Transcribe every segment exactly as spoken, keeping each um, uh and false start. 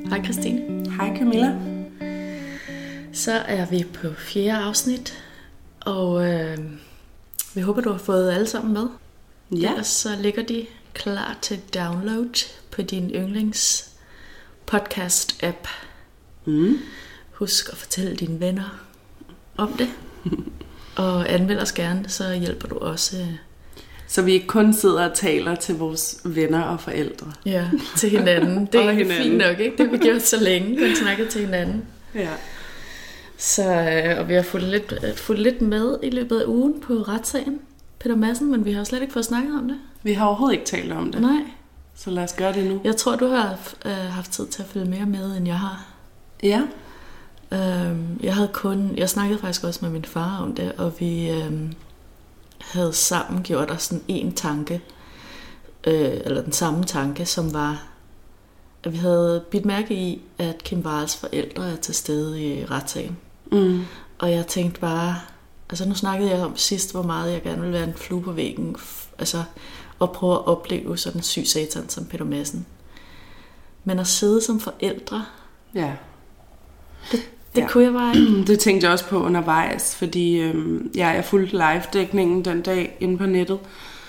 Hej Christine. Hej Camilla. Så er vi på fjerde afsnit, og øh, vi håber, du har fået alle sammen med. Ja. Ellers så ligger de klar til download på din yndlings podcast app. Mm. Husk at fortælle dine venner om det, og anmeld os gerne, så hjælper du også. Så vi ikke kun sidder og taler til vores venner og forældre. Ja, til hinanden. Det er Og ikke hinanden. fint nok, ikke? Det har vi gjort så længe, kun snakket til hinanden. Ja. Så, øh, og vi har fulgt lidt, fulgt lidt med i løbet af ugen på retssagen, Peter Madsen, men vi har jo slet ikke fået snakket om det. Vi har overhovedet ikke talt om det. Nej. Så lad os gøre det nu. Jeg tror, du har øh, haft tid til at følge mere med, end jeg har. Ja. Øhm, jeg havde kun, jeg snakkede faktisk også med min far om det, og vi øhm, havde sammen gjort os sådan en tanke, øh, eller den samme tanke, som var, at vi havde bidt mærke i, at Kim Warels forældre er til stede i retssagen. Mm. Og jeg tænkte bare, altså nu snakkede jeg om sidst, hvor meget jeg gerne ville være en flue på væggen, f- altså at prøve at opleve sådan en syg satan som Peter Madsen. Men at sidde som forældre, Ja. det, det Ja. kunne jeg bare ikke. Det tænkte jeg også på undervejs, fordi øhm, ja, jeg fulgte live-dækningen den dag inde på nettet.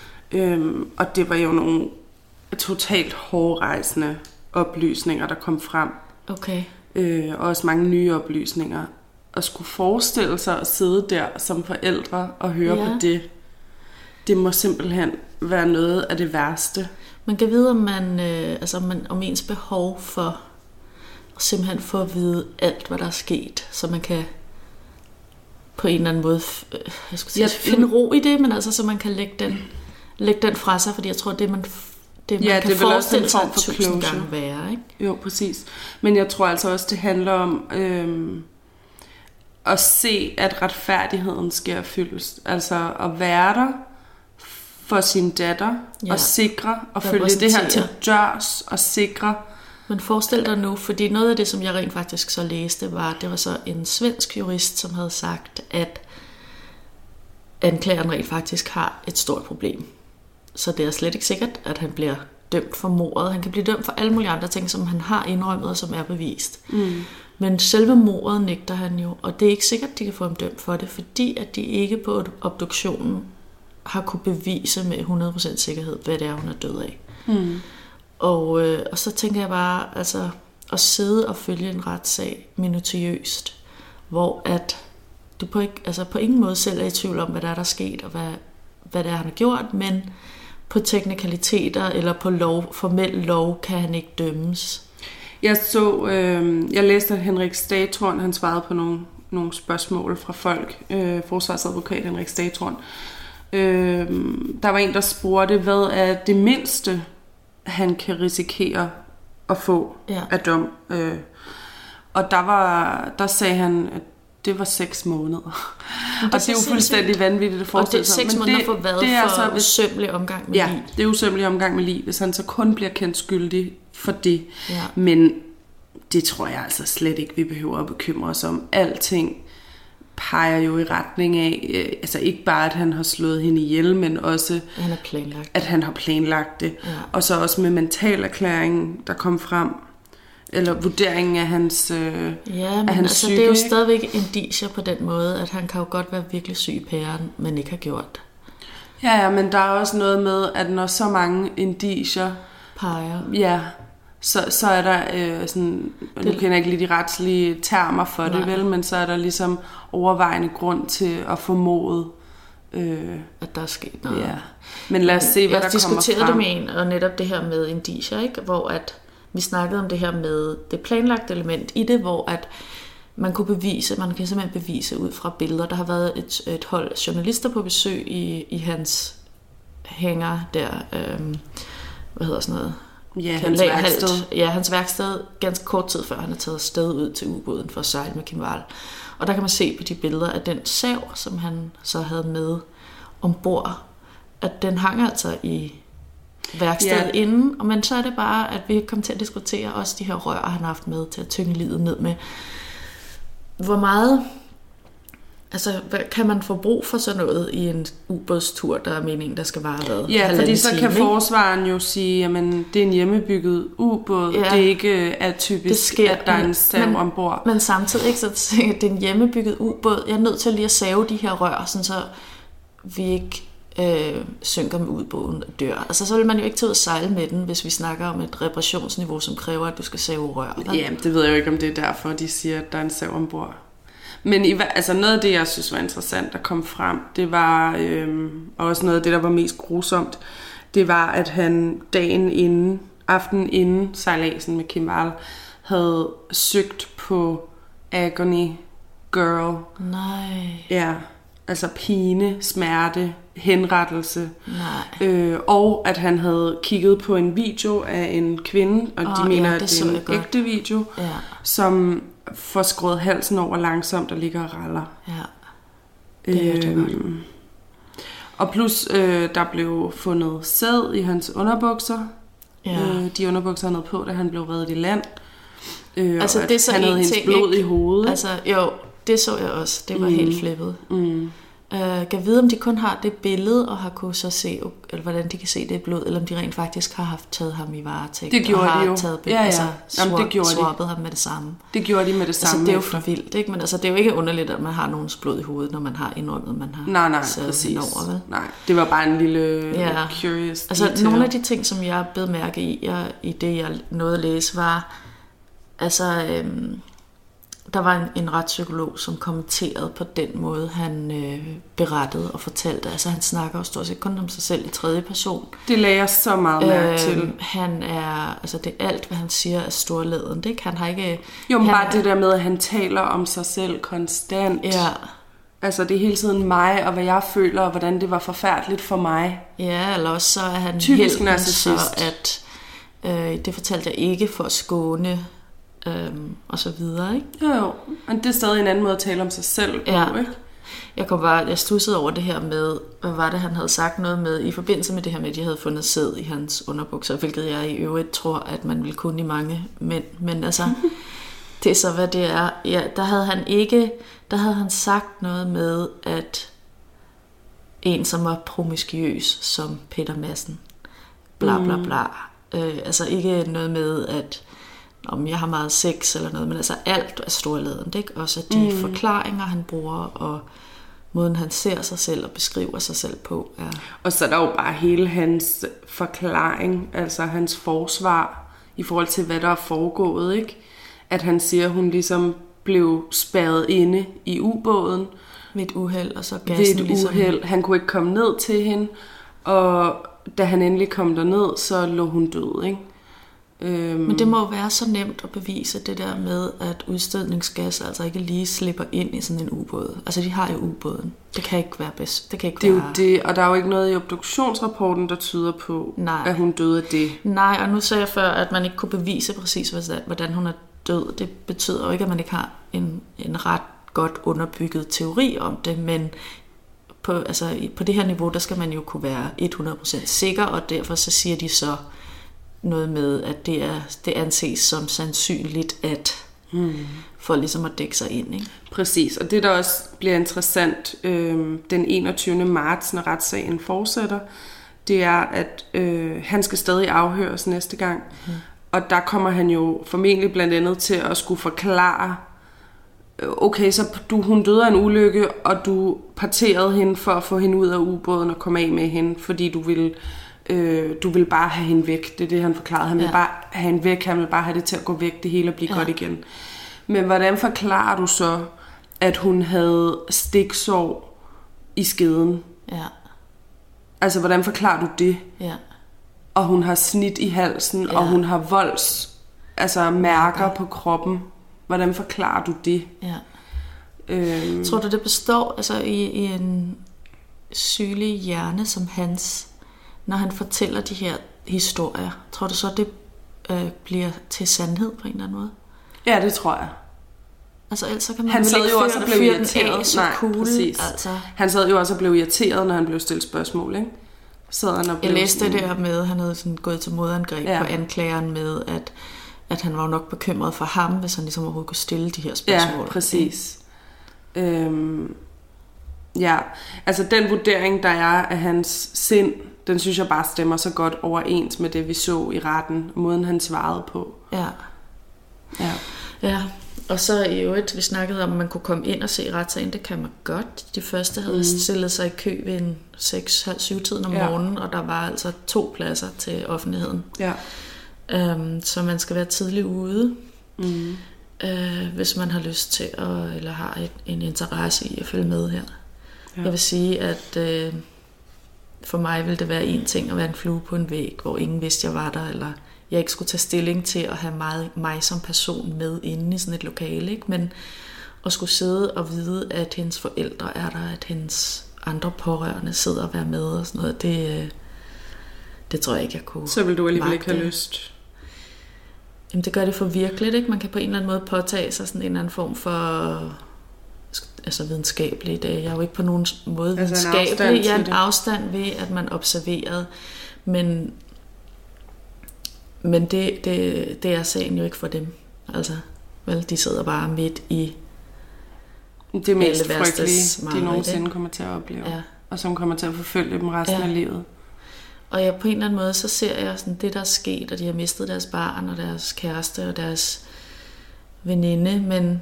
Øhm, og det var jo nogle totalt hårdrejsende oplysninger, der kom frem. Okay. Øh, og også mange nye oplysninger. At skulle forestille sig at sidde der som forældre og høre Ja. på det, det må simpelthen være noget af det værste. Man kan vide, om, man, øh, altså, om, man, om ens behov for at simpelthen få at vide alt, hvad der er sket, så man kan på en eller anden måde øh, jeg skulle sige, Ja, finde ro i det, men altså, så man kan lægge den, lægge den fra sig, fordi jeg tror, det man, det, man Ja, kan det er vel også forestille en sig form for tusind closure. gange værre, ikke? Jo, præcis. Men jeg tror altså også, det handler om øhm, at se, at retfærdigheden sker fyldes. Altså at være der for sin datter, Ja. og sikre, og følge det her til Repræsentere. dørs, og sikre. Men forestil dig nu, fordi noget af det, som jeg rent faktisk så læste, var, det var så en svensk jurist, som havde sagt, at anklageren rent faktisk har et stort problem. Så det er slet ikke sikkert, at han bliver dømt for mordet. Han kan blive dømt for alle mulige andre ting, som han har indrømmet og som er bevist. Mm. Men selve mordet nægter han jo, og det er ikke sikkert, at de kan få ham dømt for det, fordi at de ikke på obduktionen har kunne bevise med hundrede procent sikkerhed, hvad det er, hun er død af. Mm. Og, øh, og så tænker jeg bare, altså at sidde og følge en retssag minutiøst, hvor at du på, ikke, altså på ingen måde selv er i tvivl om, hvad der er, der er sket, og hvad, hvad det er, han har gjort, men på teknikaliteter eller på lov, formel lov kan han ikke dømmes. Jeg så, øh, jeg læste, at Henrik Stagetorn, han svarede på nogle, nogle spørgsmål fra folk, øh, forsvarsadvokat Henrik Stagetorn. Øh, der var en, der spurgte, hvad er det mindste, han kan risikere at få Ja. af dom. Øh, og der, var, der sagde han, at det var seks måneder. Det Og det er jo fuldstændig vanvittigt at Og det forestille er sig. seks Men måneder det- for hvad? det er For så, hvis- usømmelig omgang med Ja, lig. det er usømmelig omgang med liv, hvis han så kun bliver kendt skyldig for det. Ja. Men det tror jeg altså slet ikke, vi behøver at bekymre os om. Alting peger jo i retning af, øh, altså ikke bare, at han har slået hende ihjel, men også, Han er planlagt. at han har planlagt det. Ja. Og så også med mentalerklæringen, der kom frem, eller vurderingen af hans, øh, Ja, men af hans altså, psyke. det er jo ikke? stadigvæk indicier på den måde, at han kan jo godt være virkelig syg i pæren, men ikke har gjort det. Ja, ja, men der er også noget med, at når så mange indicier, Peger. ja, så, så er der øh, sådan, nu Det- kender jeg ikke lige de retslige termer for det, Nej. vel, men så er der ligesom overvejende grund til at formode, øh, At der er sket noget. ja. Men lad os se, hvad jeg der kommer diskuterede frem. det med en, og netop det her med indicier, ikke? Hvor at vi snakkede om det her med det planlagte element i det, hvor at man kunne bevise, man kan simpelthen bevise ud fra billeder. Der har været et, et hold journalister på besøg i, i hans hænger der, øhm, hvad hedder sådan noget? Ja, hans Lagerhalt. værksted. Ja, hans værksted, ganske kort tid før han er taget afsted ud til ubåden for at sejle med Kim Warel. Og der kan man se på de billeder, at den sav, som han så havde med ombord, at den hang altså i værkstedet Ja. inden. Og men så er det bare, at vi kommer til at diskutere også de her rør, han har haft med til at tynge livet ned med. Hvor meget Altså, kan man få brug for sådan noget i en ubådstur, der er meningen, der skal vare hvad? Ja, fordi så time, kan ikke? forsvaren jo sige, jamen det er en hjemmebygget ubåd, ja. Det er ikke atypisk, det sker, at der er en sav ombord. Men samtidig ikke, så tænker jeg, det er en hjemmebygget ubåd. Jeg er nødt til lige at save de her rør, sådan så vi ikke øh, synker med ubåden og dør. Altså, så vil man jo ikke tage ud og sejle med den, hvis vi snakker om et reparationsniveau, som kræver, at du skal save rør. Vel? Ja, det ved jeg jo ikke, om det er derfor, de siger, at der er en sav ombord. Men i, altså noget af det, jeg synes var interessant at komme frem, det var øhm, også noget af det, der var mest grusomt, det var, at han dagen inden, aftenen inden sejladsen med Kim Wall, havde søgt på agony, girl. Nej. Ja, altså pine, smerte, henrettelse. Nej. Øh, og at han havde kigget på en video af en kvinde, og oh, de mener, ja, det at det er en ægte video, ja. Som får skruet halsen over langsomt og ligger og raller. Ja, det er det øhm, godt. Og plus, øh, der blev fundet sæd i hans underbukser. Ja. Øh, de underbukser han havde på, da han blev reddet i land. Øh, altså, det er så han havde hendes blod ikke? i hovedet. Altså, jo, det så jeg også. Det var mm. helt flippet. Mm. Uh, kan vide, om de kun har det billede, og har kunne så se, eller hvordan de kan se det blod, eller om de rent faktisk har haft taget ham i varetægt. Det gjorde og har de jo. Taget ja, ja. Altså, Jamen, swap, det gjorde swappet de. ham med det samme. Det gjorde de med det samme. Altså, det er jo for vildt, ikke? Men altså, det er jo ikke underligt, at man har nogens blod i hovedet, når man har indrømmet, man har nej, nej, præcis. Over, vel? Nej, det var bare en lille ja. curious altså, detail. nogle af de ting, som jeg blev mærke i, jeg, i det, jeg nåede at læse, var, altså, øhm, der var en, en retspsykolog, som kommenterede på den måde, han øh, berettede og fortalte. Altså han snakker jo stort set kun om sig selv i tredje person. Det lagde jeg så meget mærke øh, til. Han er, altså det er alt, hvad han siger, er storladent, ikke? Han har ikke... Jo, men han bare er, det der med, at han taler om sig selv konstant. Ja. Altså det er hele tiden mig, og hvad jeg føler, og hvordan det var forfærdeligt for mig. Ja, eller også så er han typisk helten, så at øh, det fortalte jeg ikke for at skåne... Øhm, og så videre, ikke? Jo, jo. Men det er stadig en anden måde at tale om sig selv på, ja. Ikke? Jeg kom bare, jeg studsede over det her med, hvad var det, han havde sagt noget med, i forbindelse med det her med, at de havde fundet sæd i hans underbukser, hvilket jeg i øvrigt tror, at man vil kunne i mange mænd. Men altså, det er så, hvad det er. Ja, der havde han ikke, der havde han sagt noget med, at en, som var promiskuøs, som Peter Madsen, bla bla bla. Mm. Øh, altså ikke noget med, at om jeg har meget sex eller noget, men altså alt er storladent, ikke? Også de mm. forklaringer, han bruger, og måden, han ser sig selv og beskriver sig selv på. Er... Og så er der jo bare hele hans forklaring, altså hans forsvar, i forhold til, hvad der er foregået, ikke? At han siger, at hun ligesom blev spærret inde i ubåden. Ved et uheld, og så gassen ved et ligesom... uheld. Han kunne ikke komme ned til hende, og da han endelig kom derned, så lå hun død, ikke? Men det må jo være så nemt at bevise det der med, at udstødningsgas altså ikke lige slipper ind i sådan en ubåd. Altså de har jo ubåden. Det kan ikke være bedst. Det kan ikke det er være... jo det, og der er jo ikke noget i obduktionsrapporten, der tyder på, Nej. At hun døde af det. Nej, og nu sagde jeg før, at man ikke kunne bevise præcis, hvordan hun er død. Det betyder jo ikke, at man ikke har en, en ret godt underbygget teori om det, men på, altså, på det her niveau, der skal man jo kunne være hundrede procent sikker, og derfor så siger de så noget med, at det, er, det anses som sandsynligt, at hmm. for ligesom at dække sig ind. Ikke? Præcis, og det der også bliver interessant øh, den enogtyvende marts, når retssagen fortsætter, det er, at øh, han skal stadig afhøres næste gang, hmm. og der kommer han jo formentlig blandt andet til at skulle forklare, okay, så du, hun døde af en ulykke, og du parterede hende for at få hende ud af ubåden og komme af med hende, fordi du ville Øh, du vil bare have hende væk. Det er det, han forklarede. Han vil ja. bare have hende væk. Han vil bare have det til at gå væk. Det hele og blive ja. godt igen. Men hvordan forklarer du så, at hun havde stiksår i skeden? Ja. Altså, hvordan forklarer du det? Ja. Og hun har snit i halsen, ja. og hun har volds, altså mærker ja. på kroppen. Hvordan forklarer du det? Ja. Øhm. Tror du, det består altså i, i en sygelig hjerne som hans, når han fortæller de her historier? Tror du så, det øh, bliver til sandhed på en eller anden måde? Ja, det tror jeg. Altså ellers så kan man han sad ikke jo også og blev irriteret. Af, så Nej, cool, præcis. Altså. Han sad jo også og blev irriteret, når han blev stillet spørgsmål, ikke? Sad han og blev Jeg læste sådan... det der med, at han havde sådan gået til modangreb ja. på anklageren med, at, at han var nok bekymret for ham, hvis han ligesom overhovedet kunne stille de her spørgsmål. Ja, præcis. Øhm, Ja, altså den vurdering, der er af hans sind, den synes jeg bare stemmer så godt overens med det, vi så i retten, måden han svarede på. Ja. Ja. Ja, og så i øvrigt, vi snakkede om, at man kunne komme ind og se retssagen, det kan man godt. De første havde mm. stillet sig i kø ved en seks halv syv tiden om ja. morgenen, og der var altså to pladser til offentligheden. Ja. Um, så man skal være tidligt ude, mm. uh, hvis man har lyst til, at, eller har et, en interesse i at følge med her. Ja. Jeg vil sige, at uh, for mig ville det være en ting at være en flue på en væg, hvor ingen vidste, jeg var der, eller jeg ikke skulle tage stilling til at have mig, mig som person med inde i sådan et lokale, ikke? Men at skulle sidde og vide, at hendes forældre er der, at hendes andre pårørende sidder og være med og sådan noget, det, det tror jeg ikke, jeg kunne. Så vil du alligevel ikke have lyst? Jamen det gør det for virkeligt, ikke? Man kan på en eller anden måde påtage sig sådan en eller anden form for altså videnskabelig dag. Jeg er jo ikke på nogen måde altså videnskabelig. Jeg er en afstand ved, at man observerede, men Men det, det, det er sagen jo ikke for dem. Altså, vel, de sidder bare midt i det mest frygtelige, de nogensinde kommer til at opleve. Ja. Og som kommer til at forfølge dem resten ja. af livet. Og jeg, på en eller anden måde, så ser jeg sådan det, der er sket, og de har mistet deres barn, og deres kæreste, og deres veninde, men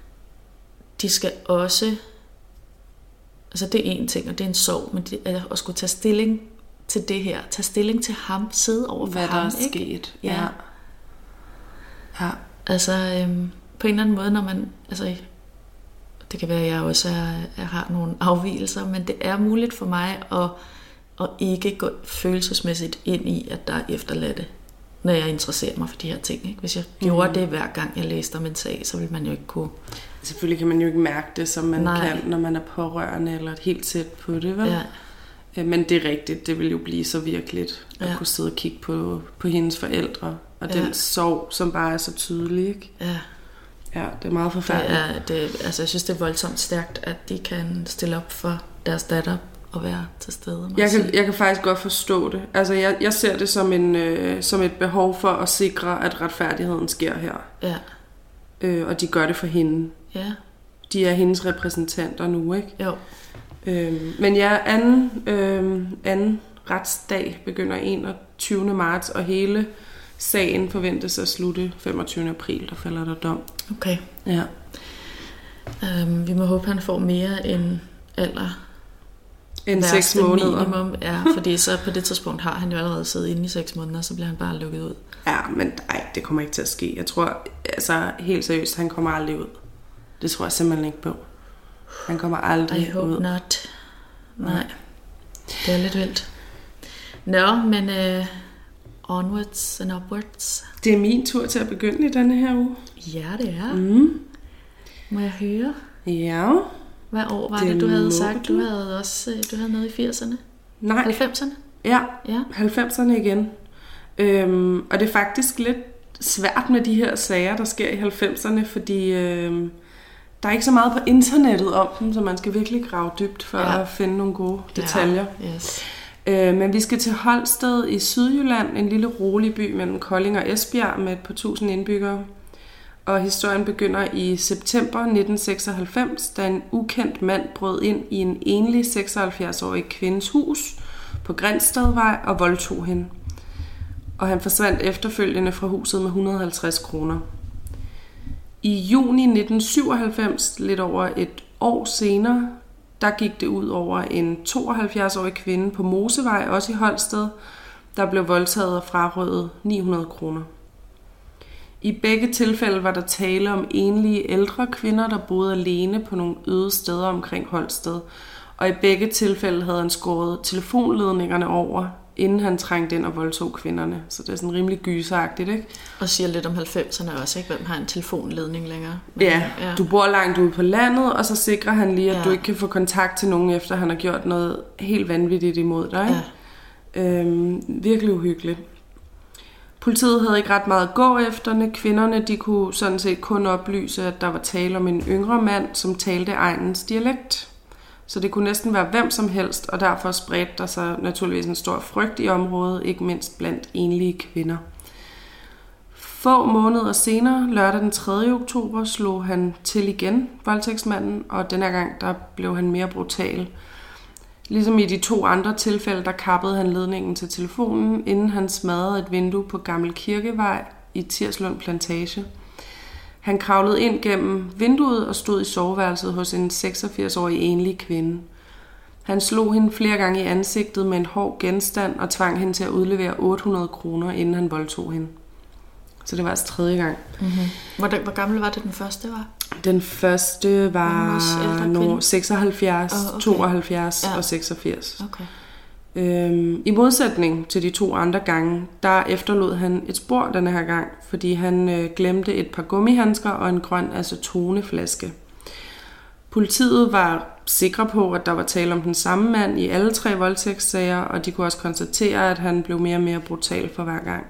de skal også, altså det er en ting, og det er en sorg, men det er at skulle tage stilling til det her, tage stilling til ham, sidde over for hvad ham, der er ikke? Sket. Ja. ja. ja. Altså, øhm, på en eller anden måde, når man, altså, det kan være, at jeg også er, jeg har nogle afvigelser, men det er muligt for mig at, at ikke gå følelsesmæssigt ind i, at der er efterladte, når jeg interesserer mig for de her ting. Ikke? Hvis jeg gjorde mm. det hver gang, jeg læste om en sag, så ville man jo ikke kunne. Selvfølgelig kan man jo ikke mærke det, som man Nej. kan, når man er pårørende eller helt tæt på det, vel? Ja. Men det er rigtigt, det vil jo blive så virkeligt at ja. kunne sidde og kigge på, på hendes forældre, og ja. den sorg, som bare er så tydelig, ikke? Ja. Ja, det er meget forfærdeligt. Det er, det, altså, jeg synes, det er voldsomt stærkt, at de kan stille op for deres datter og være til stede. Jeg kan, jeg kan faktisk godt forstå det. Altså, jeg, jeg ser det som, en, øh, som et behov for at sikre, at retfærdigheden sker her. Ja. Øh, og de gør det for hende. Ja. De er hendes repræsentanter nu, ikke? Jo. Øhm, men ja, anden, øhm, anden retsdag begynder enogtyvende marts, og hele sagen forventes at slutte femogtyvende april, der falder der dom. Okay. Ja. Øhm, vi må håbe, han får mere end alder. End seks måneder. Minimum, ja, fordi så på det tidspunkt har han jo allerede siddet inde i seks måneder, så bliver han bare lukket ud. Ja, men nej, det kommer ikke til at ske. Jeg tror, altså helt seriøst, han kommer aldrig ud. Det tror jeg simpelthen ikke på. Han kommer aldrig I hope ud. not. Nej, det er lidt vildt. Nå, men uh, onwards and upwards. Det er min tur til at begynde i denne her uge. Ja, det er. Mm. Må jeg høre? Ja. Hvad år var det, det du havde sagt? Du havde også du havde noget i firserne? Nej. halvfemserne? Ja, ja. halvfemserne igen. Øhm, og det er faktisk lidt svært med de her sager, der sker i halvfemserne, fordi øhm, der er ikke så meget på internettet om dem, så man skal virkelig grave dybt for ja. at finde nogle gode detaljer. Ja. Yes. Øh, men vi skal til Holsted i Sydjylland, en lille rolig by mellem Kolding og Esbjerg med et par tusind indbyggere. Og historien begynder i september nitten seksoghalvfems, da en ukendt mand brød ind i en enlig seksoghalvfjerds-årig kvindes hus på Grindstedvej og voldtog hende. Og han forsvandt efterfølgende fra huset med et hundrede og halvtreds kroner. I juni nitten syvoghalvfems, lidt over et år senere, der gik det ud over en tooghalvfjerds-årig kvinde på Mosevej, også i Holsted, der blev voldtaget og frarøvet ni hundrede kroner. I begge tilfælde var der tale om enlige ældre kvinder, der boede alene på nogle øde steder omkring Holsted. Og i begge tilfælde havde han skåret telefonledningerne over, inden han trængte ind og voldtog kvinderne. Så det er sådan rimelig gyseragtigt, ikke? Og siger lidt om halvfemserne også, ikke? Hvem har en telefonledning længere? Men, ja, ja, du bor langt ude på landet, og så sikrer han lige, at ja. du ikke kan få kontakt til nogen, efter han har gjort noget helt vanvittigt imod dig. Ja. Øhm, virkelig uhyggeligt. Politiet havde ikke ret meget at gå efter. Kvinderne de kunne sådan set kun oplyse, at der var tale om en yngre mand, som talte egnens dialekt. Så det kunne næsten være hvem som helst, og derfor spredte der sig naturligvis en stor frygt i området, ikke mindst blandt enlige kvinder. Få måneder senere, lørdag den tredje oktober, slog han til igen, voldtægtsmanden, og denne gang der blev han mere brutal. Ligesom i de to andre tilfælde, der kappede han ledningen til telefonen, inden han smadrede et vindue på Gammel Kirkevej i Tirslund Plantage. Han kravlede ind gennem vinduet og stod i soveværelset hos en seksogfirs-årig enlig kvinde. Han slog hende flere gange i ansigtet med en hård genstand og tvang hende til at udlevere otte hundrede kroner, inden han voldtog hende. Så det var altså tredje gang. Mm-hmm. Hvor, hvor gammel var det, den første var? Den første var no, seksoghalvfjerds, oh, okay. tooghalvfjerds ja. og seksogfirs. Okay. Øhm, I modsætning til de to andre gange, der efterlod han et spor denne her gang, fordi han øh, glemte et par gummihandsker og en grøn acetoneflaske. Politiet var sikre på, at der var tale om den samme mand i alle tre voldtægtssager, og de kunne også konstatere, at han blev mere og mere brutal for hver gang.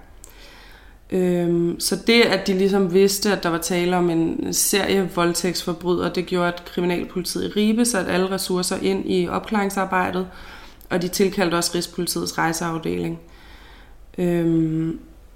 Øhm, så det, at de ligesom vidste, at der var tale om en serie voldtægtsforbryder, det gjorde, at kriminalpolitiet i Ribe satte alle ressourcer ind i opklaringsarbejdet, og de tilkaldte også Rigspolitiets rejseafdeling. Øhm,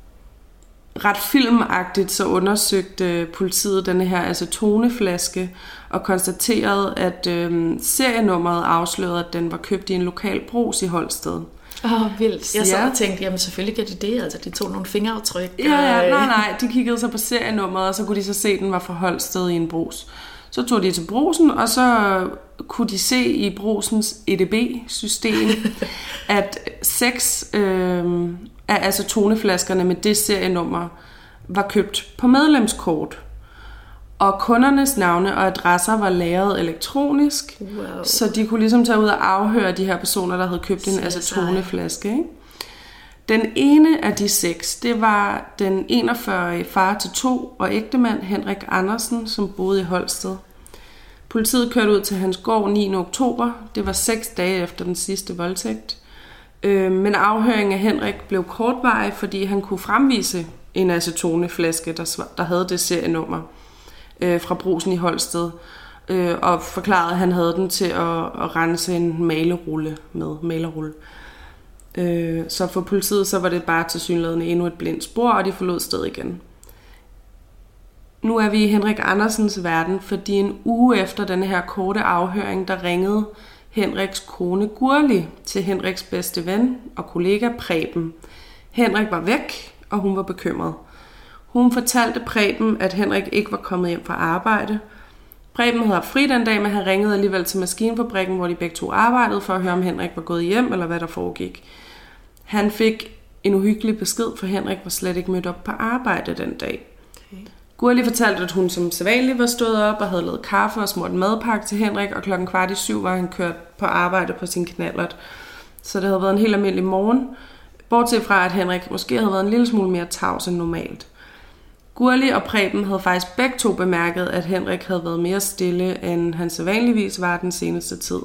ret filmagtigt så undersøgte politiet denne her acetoneflaske og konstaterede, at øhm, serienummeret afslørede, at den var købt i en lokal brugs i Holsted. Åh, oh, vildt. Jeg så ja. og tænkte, jamen selvfølgelig gør de det. Altså, de tog nogle fingeraftryk. Ja, ja, nej, nej. De kiggede så på serienummeret, og så kunne de så se, at den var fra Holsted i en brugs. Så tog de til brugsen, og så kunne de se i brugsens E D B-system, at seks øh, af acetoneflaskerne med det serienummer var købt på medlemskort. Og kundernes navne og adresser var lagret elektronisk, wow. Så de kunne ligesom tage ud og afhøre de her personer, der havde købt en acetoneflaske. Ikke? Den ene af de seks, det var den enogfyrre-årige far til to og ægtemand Henrik Andersen, som boede i Holsted. Politiet kørte ud til hans gård niende oktober. Det var seks dage efter den sidste voldtægt. Men afhøringen af Henrik blev kortvarig, fordi han kunne fremvise en acetoneflaske, der havde det serienummer fra brugsen i Holsted, og forklarede, at han havde den til at, at rense en malerulle med. Malerulle. Så for politiet så var det bare tilsyneladende endnu et blindt spor, og de forlod stedet igen. Nu er vi i Henrik Andersens verden, fordi en uge efter denne her korte afhøring, der ringede Henriks kone Gurli til Henriks bedste ven og kollega Preben. Henrik var væk, og hun var bekymret. Hun fortalte Preben, at Henrik ikke var kommet hjem fra arbejde. Preben havde haft fri den dag, men han ringede alligevel til maskinfabrikken, hvor de begge to arbejdede, for at høre, om Henrik var gået hjem, eller hvad der foregik. Han fik en uhyggelig besked, for Henrik var slet ikke mødt op på arbejde den dag. Okay. Gurli fortalte, at hun som sædvanligt var stået op og havde lavet kaffe og smurt madpakke til Henrik, og klokken kvart i syv var han kørt på arbejde på sin knallert. Så det havde været en helt almindelig morgen, bortset fra, at Henrik måske havde været en lille smule mere tavs end normalt. Gurli og Preben havde faktisk begge to bemærket, at Henrik havde været mere stille, end han sædvanligvis var den seneste tid.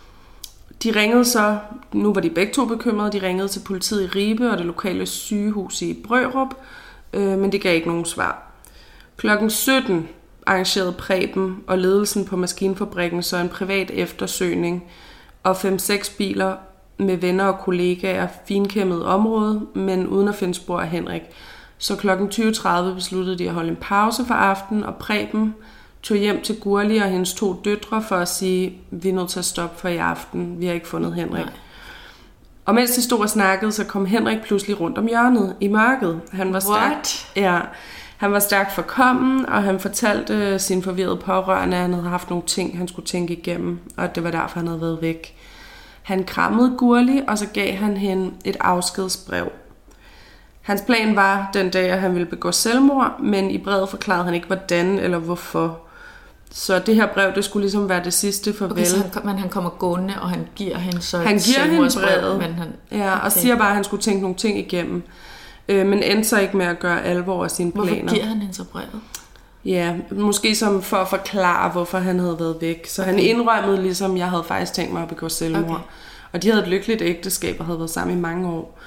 De ringede så, nu var de begge to bekymrede, de ringede til politiet i Ribe og det lokale sygehus i Brørup, øh, men det gav ikke nogen svar. Klokken sytten arrangerede Preben og ledelsen på maskinfabrikken så en privat eftersøgning, og fem seks biler med venner og kollegaer finkæmmede området, men uden at finde spor af Henrik. Så klokken tyve tredive besluttede de at holde en pause for aftenen, og Preben tog hjem til Gurli og hendes to døtre for at sige, vi er nødt til at stoppe for i aften, vi har ikke fundet Henrik. Nej. Og mens de stod og snakkede, så kom Henrik pludselig rundt om hjørnet i mørket. Han var stærkt, ja, han var stærkt forkommen, og han fortalte sin forvirrede pårørende, at han havde haft nogle ting, han skulle tænke igennem, og at det var derfor, han havde været væk. Han krammede Gurli, og så gav han hende et afskedsbrev. Hans plan var den dag, at han ville begå selvmord, men i brevet forklarede han ikke, hvordan eller hvorfor. Så det her brev, det skulle ligesom være det sidste farvel. Okay, så han, men han kommer gående, og han giver hende så han et giver hende brevet. Men han, ja, og okay. siger bare, at han skulle tænke nogle ting igennem. Øh, men endte så ikke med at gøre alvor af sine planer. Hvorfor giver han hende så brevet? Ja, måske som for at forklare, hvorfor han havde været væk. Så okay. Han indrømmede ligesom, jeg havde faktisk tænkt mig at begå selvmord. Okay. Og de havde et lykkeligt ægteskab og havde været sammen i mange år.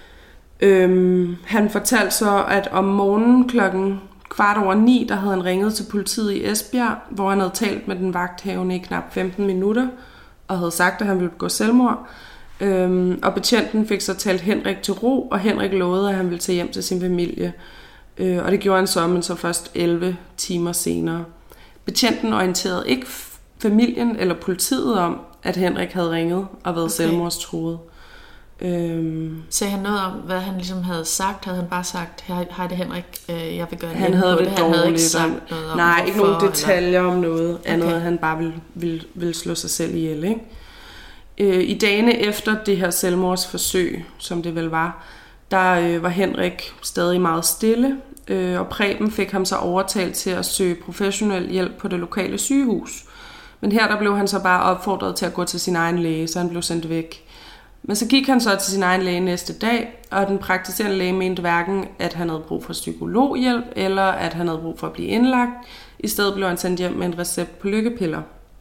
Øhm, han fortalte så, at om morgenen klokken kvart over ni, der havde han ringet til politiet i Esbjerg, hvor han havde talt med den vagthavende i knap femten minutter, og havde sagt, at han ville begå selvmord. Øhm, og betjenten fik så talt Henrik til ro, og Henrik lovede, at han ville tage hjem til sin familie. Øh, og det gjorde han så, men så først elleve timer senere. Betjenten orienterede ikke familien eller politiet om, at Henrik havde ringet og været okay. selvmordstruet. Øhm, Sagde han noget om, hvad han ligesom havde sagt? Havde han bare sagt, hej det Henrik, øh, jeg vil gøre han havde det, det. Han havde ikke sagt noget om, nej, hvorfor, ikke nogen detaljer eller? om noget andet, okay. Han bare ville, ville, ville slå sig selv ihjel. Ikke? Øh, I dagene efter det her selvmordsforsøg, som det vel var, der øh, var Henrik stadig meget stille, øh, og Preben fik ham så overtalt til at søge professionel hjælp på det lokale sygehus. Men her der blev han så bare opfordret til at gå til sin egen læge, så han blev sendt væk. Men så gik han så til sin egen læge næste dag, og den praktiserende læge mente hverken, at han havde brug for psykologhjælp, eller at han havde brug for at blive indlagt. I stedet blev han sendt hjem med en recept på lykkepiller.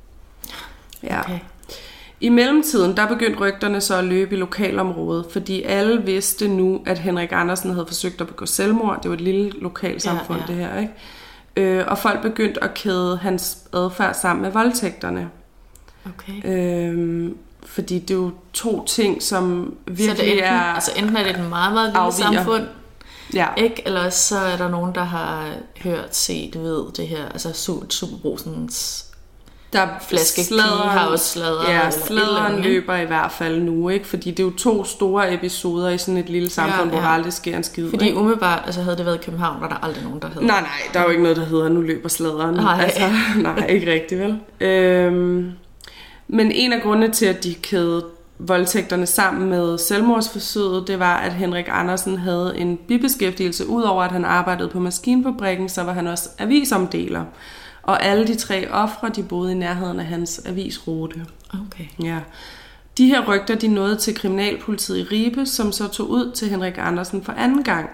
Ja. Okay. I mellemtiden, der begyndte rygterne så at løbe i lokalområdet, fordi alle vidste nu, at Henrik Andersen havde forsøgt at begå selvmord. Det var et lille lokalsamfund, ja, ja. Det her, ikke? Øh, og folk begyndte at kæde hans adfærd sammen med voldtægterne. Okay. Øh, fordi det er jo to ting, som virkelig så det enten, er altså enten er det et meget, meget lille afviger. samfund, ja. ikke? Eller så er der nogen, der har hørt, set, ved det her, altså Superbrusens der flaskekige har også sladret. Ja, sladeren løber i hvert fald nu, ikke? Fordi det er jo to store episoder i sådan et lille samfund, ja, ja. Hvor der aldrig sker en skid. Fordi ikke? Umiddelbart, altså havde det været i København, var der aldrig nogen, der hedder. Nej, nej, der er jo ikke noget, der hedder, nu løber sladeren. Nej, altså, nej ikke rigtigt, vel? Øhm, men en af grundene til, at de kædede voldtægterne sammen med selvmordsforsøget, det var, at Henrik Andersen havde en bibeskæftigelse. Udover at han arbejdede på maskinfabrikken, så var han også avisomdeler. Og alle de tre ofre, de boede i nærheden af hans avisrute. Okay. Ja. De her rygter, de nåede til kriminalpolitiet i Ribe, som så tog ud til Henrik Andersen for anden gang.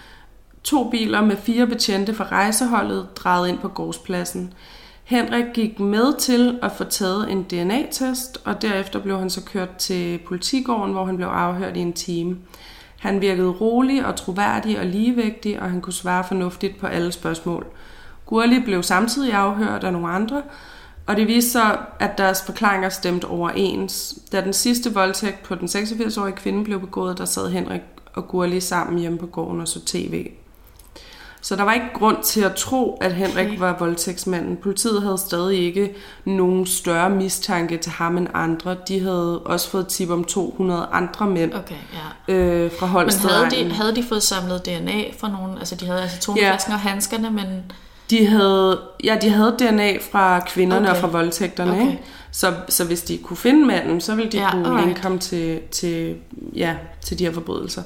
To biler med fire betjente fra rejseholdet drejede ind på gårdspladsen. Henrik gik med til at få taget en D N A-test, og derefter blev han så kørt til politigården, hvor han blev afhørt i en time. Han virkede rolig og troværdig og ligevægtig, og han kunne svare fornuftigt på alle spørgsmål. Gurli blev samtidig afhørt af nogle andre, og det viste sig, at deres forklaringer stemte overens. Da den sidste voldtægt på den seksogfirs-årige kvinde blev begået, der sad Henrik og Gurli sammen hjemme på gården og så tv. Så der var ikke grund til at tro, at Henrik okay. var voldtægtsmanden. Politiet havde stadig ikke nogen større mistanke til ham end andre. De havde også fået tip om to hundrede andre mænd okay, ja. øh, fra Holsted. Men havde de, havde de fået samlet D N A fra nogen? Altså de havde altså toneflasken ja. og handskerne, men... De havde, ja, de havde D N A fra kvinderne okay. og fra voldtægterne, okay. ikke? Så, så hvis de kunne finde manden, så ville de ja, kunne linke ham til, til, ja, til de her forbrydelser.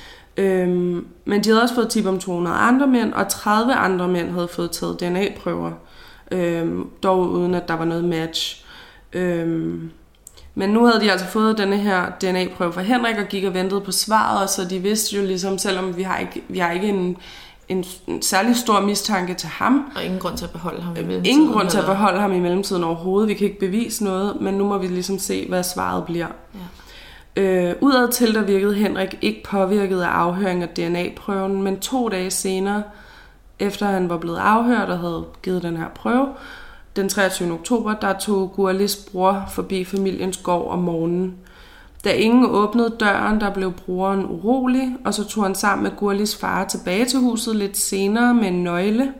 Øhm, men de havde også fået tip om to hundrede andre mænd, og tredive andre mænd havde fået taget D N A-prøver, øhm, dog uden at der var noget match. Øhm, men nu havde de altså fået denne her D N A-prøve fra Henrik og gik og ventede på svaret, så de vidste jo ligesom, selvom vi har ikke, vi har ikke en... En, en særlig stor mistanke til ham. Og ingen grund til at beholde ham i mellemtiden. Ingen grund til at beholde ham i mellemtiden overhovedet. Vi kan ikke bevise noget, men nu må vi ligesom se, hvad svaret bliver. Ja. Øh, udadtil der virkede Henrik ikke påvirket af afhøring af D N A-prøven, men to dage senere, efter han var blevet afhørt og havde givet den her prøve, den treogtyvende oktober, der tog Gurlis bror forbi familiens gård om morgenen. Da ingen åbnede døren, der blev broren urolig, og så tog han sammen med Gurlis far tilbage til huset lidt senere med en nøgle.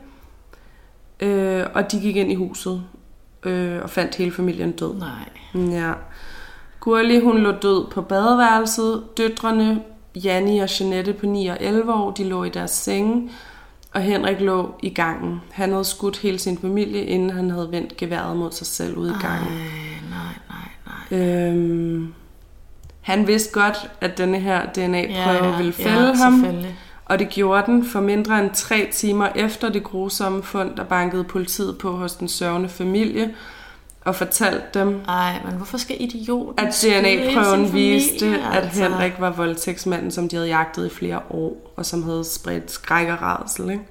Øh, og de gik ind i huset øh, og fandt hele familien død. Nej. Ja. Gurli, hun lå død på badeværelset. Døtrene, Janni og Jeanette på ni og elleve år, de lå i deres senge. Og Henrik lå i gangen. Han havde skudt hele sin familie, inden han havde vendt geværet mod sig selv ude i gangen. Ej, nej, nej, nej. Øhm... Han vidste godt, at denne her D N A-prøve ja, ja, ville fælde ja, ham, og det gjorde den. For mindre end tre timer efter det grusomme fund, der bankede politiet på hos den sørgende familie og fortalte dem, Ej, men hvorfor skal idioten at D N A-prøven viste, at altså? Henrik var voldtægtsmanden, som de havde jagtet i flere år, og som havde spredt skræk og rædsel, ikke?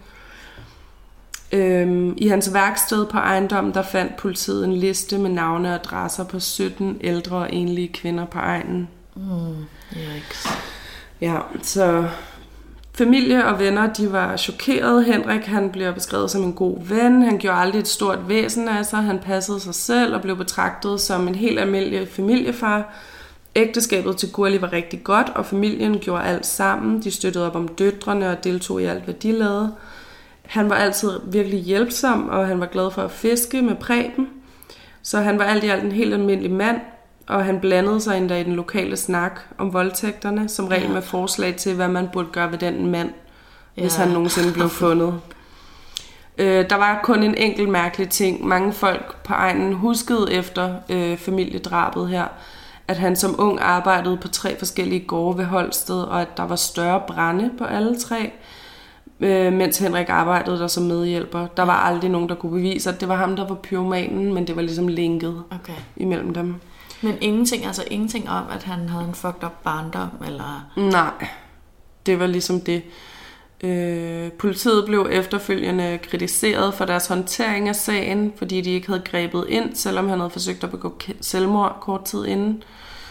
Øhm, I hans værksted på ejendommen, der fandt politiet en liste med navne og adresser på sytten ældre og enlige kvinder på egnen. Mm, yikes. Ja, så familie og venner, de var chokerede. Henrik, han bliver beskrevet som en god ven. Han gjorde aldrig et stort væsen af sig. Han passede sig selv og blev betragtet som en helt almindelig familiefar. Ægteskabet til Gurli var rigtig godt, og familien gjorde alt sammen. De støttede op om døtrene og deltog i alt, hvad de lavede. Han var altid virkelig hjælpsom, og han var glad for at fiske med Preben. Så han var alt i alt en helt almindelig mand, og han blandede sig endda i den lokale snak om voldtægterne, som regel med forslag til, hvad man burde gøre ved den mand, ja. Hvis han nogensinde blev fundet. Øh, der var kun en enkelt mærkelig ting. Mange folk på egnen huskede efter øh, familiedrabet her, at han som ung arbejdede på tre forskellige gårde ved Holsted, og at der var større brande på alle tre, øh, mens Henrik arbejdede der som medhjælper. Der var aldrig nogen, der kunne bevise, at det var ham, der var pyromanen, men det var ligesom linket okay. imellem dem. Men ingenting, altså ingenting om, at han havde en fucked up barndom, eller? Nej, det var ligesom det. Øh, politiet blev efterfølgende kritiseret for deres håndtering af sagen, fordi de ikke havde grebet ind, selvom han havde forsøgt at begå selvmord kort tid inden.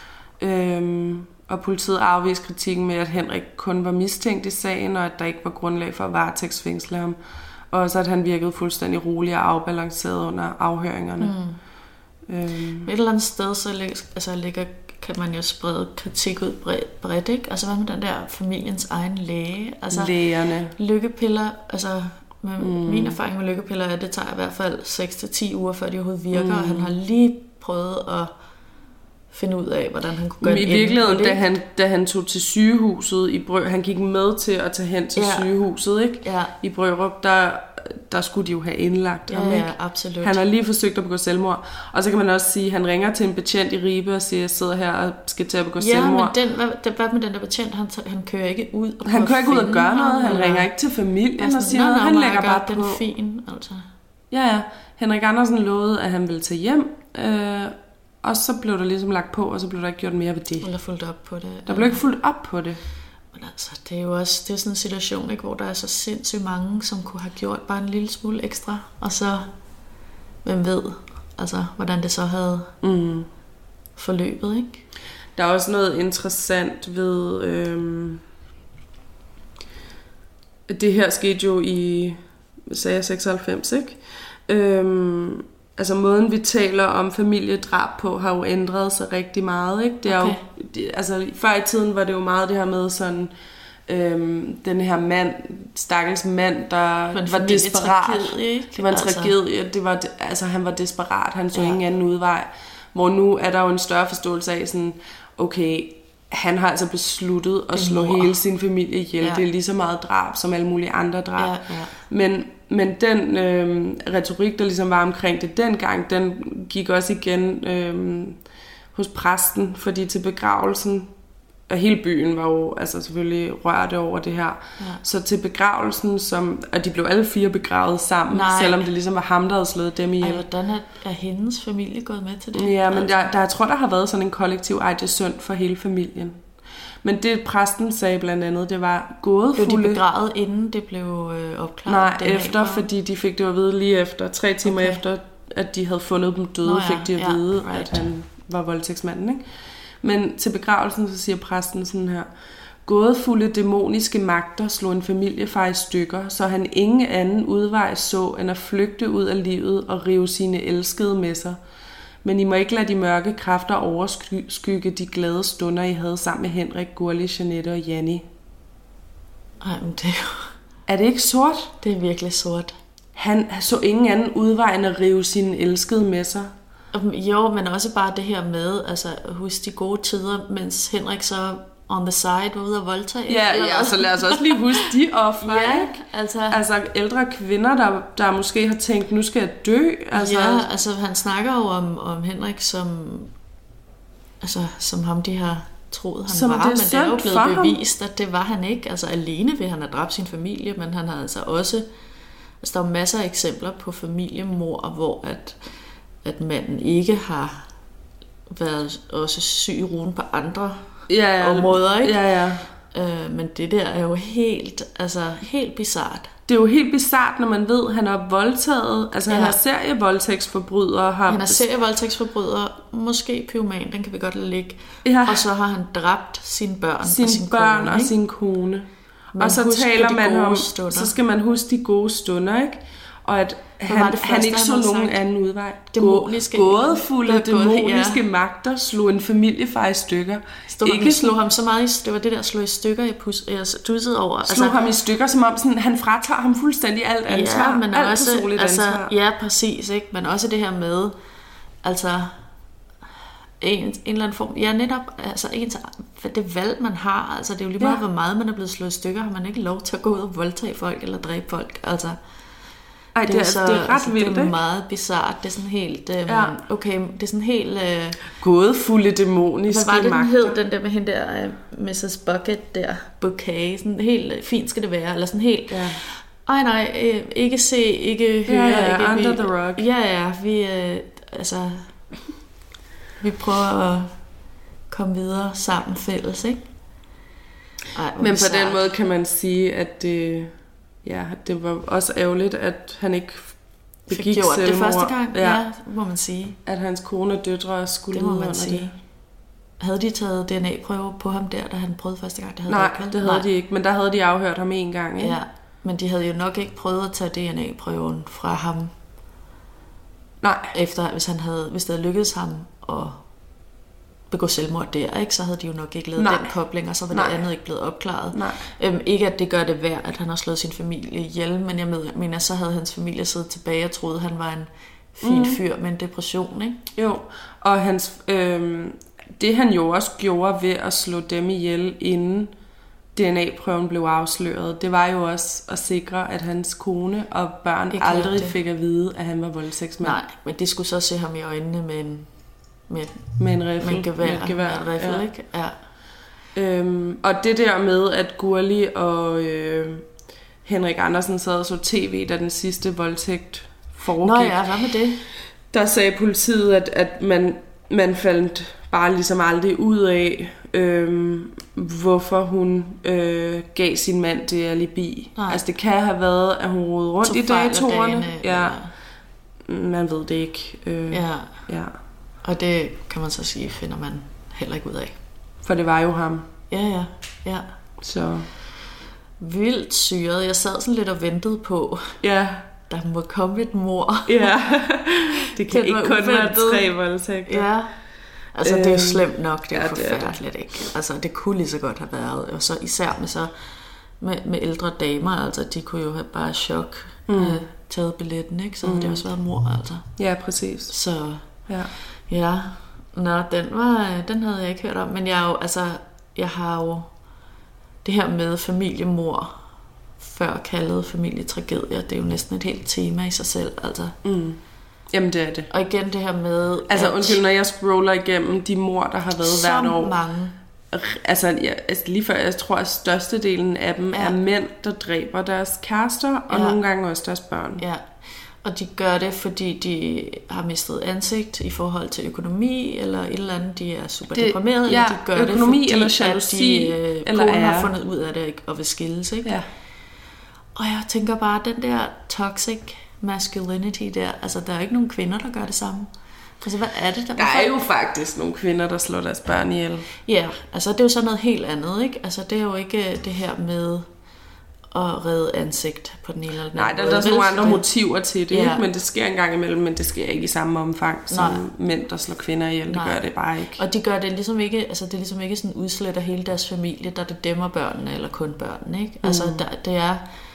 Øh, og politiet afviste kritikken med, at Henrik kun var mistænkt i sagen, og at der ikke var grundlag for at varetægtsfængsle ham. Og også at han virkede fuldstændig rolig og afbalanceret under afhøringerne. Mm. Øh. Et eller andet sted, så lig, altså, ligger, kan man jo sprede kritik ud bredt, bredt, ikke? Altså hvad med den der familiens egen læge? Altså, lægerne. Lykkepiller, altså med mm. min erfaring med lykkepiller er, at det tager i hvert fald seks til ti uger, før de overhovedet virker, mm. og han har lige prøvet at finde ud af, hvordan han kunne gøre det. I virkeligheden, da han, da han tog til sygehuset i Brø, han gik med til at tage hen til ja. sygehuset, ikke? Ja. I Brørup, der, der skulle de jo have indlagt ja, ham, ikke? Ja, absolut. Han har lige forsøgt at begå selvmord. Og så kan man også sige, at han ringer til en betjent i Ribe og siger, at jeg sidder her og skal til at begå ja, selvmord. Ja, men den, hvad, hvad med den der betjent? Han, han kører ikke ud og Han kører ikke ud og gøre noget. Han eller? ringer ikke til familien altså, og siger noget. Han lægger bare på. Den fin, altså. Ja, ja. Henrik Andersen lovede, at han ville tage hjem, øh, og så blev der ligesom lagt på, og så blev der ikke gjort mere ved det. Eller fulgt op på det. Der blev ikke fulgt op på det. Men altså, det er jo også det er sådan en situation, ikke, hvor der er så sindssygt mange, som kunne have gjort bare en lille smule ekstra, og så, hvem ved, altså, hvordan det så havde mm. forløbet, ikke? Der er også noget interessant ved, øhm, det her skete jo i, sagde jeg seksoghalvfems, ikke? Øhm, altså måden vi taler om familiedrab på har jo ændret sig rigtig meget, ikke? Det er okay. jo, det, altså før i tiden var det jo meget det her med sådan øhm, den her mand, stakkels mand, der var, var desperat. Det var en altså. tragedie. Det var altså han var desperat. Han så ja. ingen anden udvej. Hvor nu er der jo en større forståelse af sådan, okay, han har altså besluttet at slå mor. hele sin familie ihjel. Ja. Det er lige så meget drab som alle mulige andre drab. Ja, ja. Men Men den øh, retorik, der ligesom var omkring det dengang, den gik også igen øh, hos præsten, fordi til begravelsen, og hele byen var jo altså selvfølgelig rørte over det her. Ja. Så til begravelsen, som, og de blev alle fire begravet sammen, Nej. selvom det ligesom var ham, der havde slået dem ihjel. Ej, hvordan er, er hendes familie gået med til det? Ja, men der, der, jeg tror, der har været sådan en kollektiv, ej, det er synd for hele familien. Men det præsten sagde blandt andet, det var gådefulde... Blev de begravet, inden det blev øh, opklaret? Nej, efter, fordi de fik det at vide lige efter, tre timer okay. efter, at de havde fundet dem døde, Nå, ja, fik de at vide, ja, right. at han var voldtægtsmanden, ikke? Men til begravelsen, så siger præsten sådan her, gådefulde dæmoniske magter slog en familiefar i stykker, så han ingen anden udvej så, end at flygte ud af livet og rive sine elskede med sig. Men I må ikke lade de mørke kræfter overskygge de glade stunder, I havde sammen med Henrik, Gurli, Jeanette og Janni. Ej, men det er jo... Er det ikke sort? Det er virkelig sort. Han så ingen anden udvej end at rive sine elskede med sig. Jo, men også bare det her med, altså husk de gode tider, mens Henrik så on the side var ude og voldtage. Ja, ja, så lad os også lige huske de ofre, ja, ikke? Altså, altså ældre kvinder, der, der måske har tænkt, nu skal jeg dø. Altså, ja, altså han snakker jo om, om Henrik som, altså, som ham de har troet, han som var, det men det er jo blevet bevist, at det var han ikke. Altså alene ved, han har dræbt sin familie, men han har altså også, altså der er masser af eksempler på familiemord, hvor at, at manden ikke har været også syg i ruden på andre ja, ja, områder, ikke? Ja, ja. Øh, men det der er jo helt, altså helt bizart. Det er jo helt bizart, når man ved, at han har voldtaget, altså ja. han er serievoldtægtsforbryder. Har... Han er serievoldtægtsforbryder, måske pyroman, den kan vi godt lade ligge. Ja. Og så har han dræbt sine børn sin og sin børn kone. og sin kone. Man og så taler man om, stunder. Så skal man huske de gode stunder, ikke? og at han, han første, ikke så han nogen sagt? anden udvej. Dæmoniske, gådefulde dæmoniske ja. magter slog en familiefar i stykker. Stod ikke han slog ham så meget i, det var det der slå i stykker, jeg tussede over. Slog altså, ham i stykker, som om sådan, han fratager ham fuldstændig alt ansvar. Ja, men alt også, personligt altså, ansvar. Ja, præcis, ikke? Men også det her med, altså en, en eller anden form, ja netop, altså ens, det valg man har, altså det er jo lige meget, ja. hvor meget man er blevet slået i stykker, har man ikke lov til at gå ud og voldtage folk eller dræbe folk, altså. Ej, det, det, er, så, det er ret altså, vildt, det er meget bizarrt, det er sådan helt, øhm, ja. okay, det er sådan helt øh, gådefulde dæmoniske magter. Hvad var det, den hed, den der med hende der, uh, missus Bucket der, bouquet, sådan helt fint skal det være, eller sådan helt, ja. Ej nej, øh, ikke se, ikke høre, ja, ja, ikke under vi, the rock. Ja, ja, vi, øh, altså, vi prøver at komme videre sammen fælles, ikke? Ej, men på bizarre. Den måde kan man sige, at det... Ja, det var også ærgerligt, at han ikke begik fik gjort selvmord. Det første gang, ja. ja, må man sige. At hans kone og døtre skulle lide under sige. det. Havde de taget D N A-prøver på ham der, da han prøvede første gang? Det havde Nej, de ikke, det havde Nej. de ikke, men der havde de afhørt ham en gang. Ikke? Ja, men de havde jo nok ikke prøvet at tage D N A-prøven fra ham. Nej. Efter, hvis, han havde, hvis det havde lykkedes ham at begå selvmord der, ikke, så havde de jo nok ikke lavet Nej. den kobling, og så var det Nej. andet ikke blevet opklaret. Nej. Øhm, ikke at det gør det værd, at han har slået sin familie ihjel, men jeg mener, så havde hans familie siddet tilbage og troede, han var en fin mm. fyr med en depression, ikke? Jo, og hans, øh, det han jo også gjorde ved at slå dem ihjel, inden D N A-prøven blev afsløret, det var jo også at sikre, at hans kone og børn ikke aldrig fik at vide, at han var voldtægtsmand. Nej, men de skulle så se ham i øjnene med en Med, med en riffel. Med en gevær. Med et gevær. Med en riffel, ja. Ikke? Ja. Øhm, og det der med, at Gurli og øh, Henrik Andersen sad og så tv, da den sidste voldtægt foregik. Nå ja, hvad med det? Der sagde politiet, at, at man, man faldt bare ligesom aldrig ud af, øh, hvorfor hun øh, gav sin mand det alibi. Nej. Altså det kan have været, at hun rodede rundt i datorerne. Ja. ja. Man ved det ikke. Øh, ja. ja. Og det kan man så sige, finder man heller ikke ud af. For det var jo ham. Ja, ja, ja. Så. Vildt syret. Jeg sad sådan lidt og ventede på, ja. der må komme et mord. Ja, det kan ikke kun være tre voldtægter. Ja, altså det er jo slemt nok, det er ja, forfærdeligt, det er ikke? Altså det kunne lige så godt have været, og så især med så med, med ældre damer, altså de kunne jo have bare chok mm. have taget billetten, ikke? Så mm. havde det også været mord, altså. Ja, præcis. Så ja. Ja, nå, den var, den havde jeg ikke hørt om, men jeg er jo, altså, jeg har jo det her med familiemord, før kaldet familietragedier, det er jo næsten et helt tema i sig selv, altså. Mm. Jamen det er det. Og igen det her med, altså undskyld, når jeg scroller igennem de mord, der har været hvert år. mange. Altså, jeg, altså lige før, jeg tror, at størstedelen af dem ja. er mænd, der dræber deres kærester, og ja. nogle gange også deres børn. Ja. Og de gør det, fordi de har mistet ansigt i forhold til økonomi, eller et eller andet, de er super det, deprimerede, ja, eller de gør økonomi det, fordi eller jalousi, de øh, eller har fundet ud af det og vil skilles, ikke? Ja. Og jeg tænker bare, den der toxic masculinity der, altså der er ikke nogen kvinder, der gør det samme. Altså hvad er det der? Der er jo faktisk nogle kvinder, der slår deres børn ihjel. Ja, altså det er jo så noget helt andet, ikke? Altså det er jo ikke det her med at redde ansigt på den ene eller den anden. Nej, der, der er sådan nogle andre motiver til det, ja. Men det sker en gang imellem, men det sker ikke i samme omfang som Nej. mænd, der slår kvinder ihjel. Det gør det bare ikke. Og de gør det ligesom ikke, altså det er ligesom ikke sådan udsletter hele deres familie, der det dæmmer børnene eller kun børnene, ikke? Altså mm. der, det er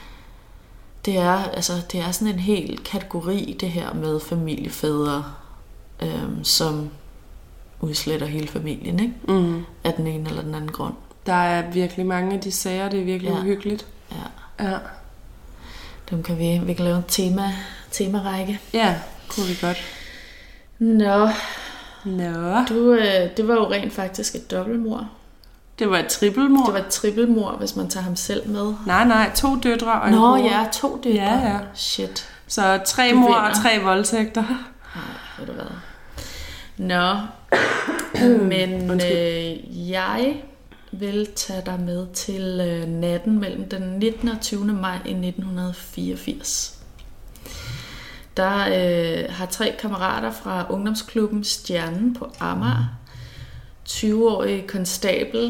det er altså det er sådan en hel kategori det her med familiefædre, øhm, som udsletter hele familien, ikke? Mm. Af den ene eller den anden grund. Der er virkelig mange af de sager, det er virkelig ja. uhyggeligt. Ja. Ja. Dem kan vi, vi kan lave en tema, temarække. Ja, kunne vi godt. Nå. Nå. Du, øh, det var jo rent faktisk et dobbeltmord. Det var et trippelmord. Det var et trippelmord, hvis man tager ham selv med. Nej, nej, to døtre og en Nå mor. ja, to døtre. Ja, ja. Shit. Så tre mor og tre voldtægter. Nej, ved du hvad. Nå. Men øh, jeg vil tage dig med til øh, natten mellem den nittende og tyvende maj i nitten fireogfirs. Der øh, har tre kammerater fra ungdomsklubben Stjernen på Amager, tyve-årig konstabel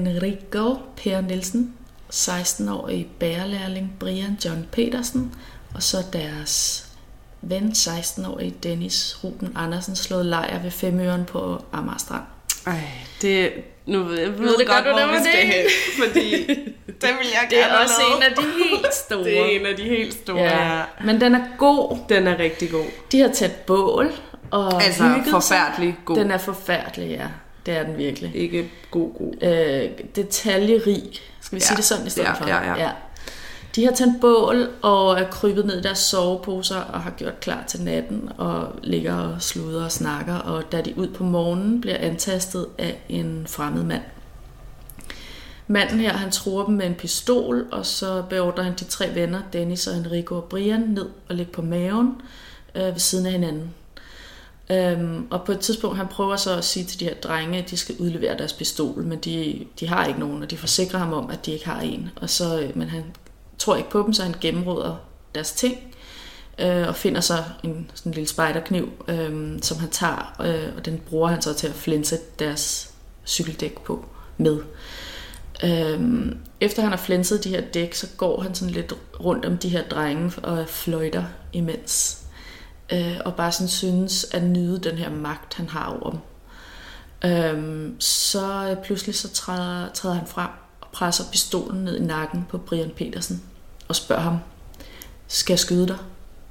Enrico Per Nielsen, seksten-årig bærerlærling Brian John Petersen Og så deres ven, seksten-årige Dennis Ruben Andersen, slået lejr ved Femøren på Amager Strand. Ej, det... Nu ved jeg, jeg ved det godt, godt, hvor vi skal hen, fordi det vil jeg Det er gerne også have en af de helt store. Det er en af de helt store, ja. ja. Men den er god. Den er rigtig god. De har tæt bål og altså hygget forfærdelig god. Den er forfærdelig, ja. Det er den virkelig. Ikke god, god. Øh, detaljerig. Skal vi ja, sige det sådan i stedet ja, for? Ja, ja. ja. De har tændt bål og er krybet ned i deres soveposer og har gjort klar til natten og ligger og sluder og snakker. Og da de ud på morgenen bliver antastet af en fremmed mand. Manden her, han truer dem med en pistol, og så beordrer han de tre venner, Dennis og Enrico og Brian, ned og ligge på maven øh, ved siden af hinanden. Øhm, og på et tidspunkt, han prøver så at sige til de her drenge, at de skal udlevere deres pistol, men de, de har ikke nogen, og de forsikrer ham om, at de ikke har en. Og så, men han tror ikke på dem, så han gennemråder deres ting, øh, og finder så en sådan en lille spejderkniv, øh, som han tager, øh, og den bruger han så til at flænse deres cykeldæk på med. Øhm, efter han har flænset de her dæk, så går han sådan lidt rundt om de her drenge og fløjter imens. Øh, og bare sådan synes at nyde den her magt, han har over dem. Øhm, så øh, pludselig så træder, træder han frem og presser pistolen ned i nakken på Brian Petersen og spørger ham, skal jeg skyde dig?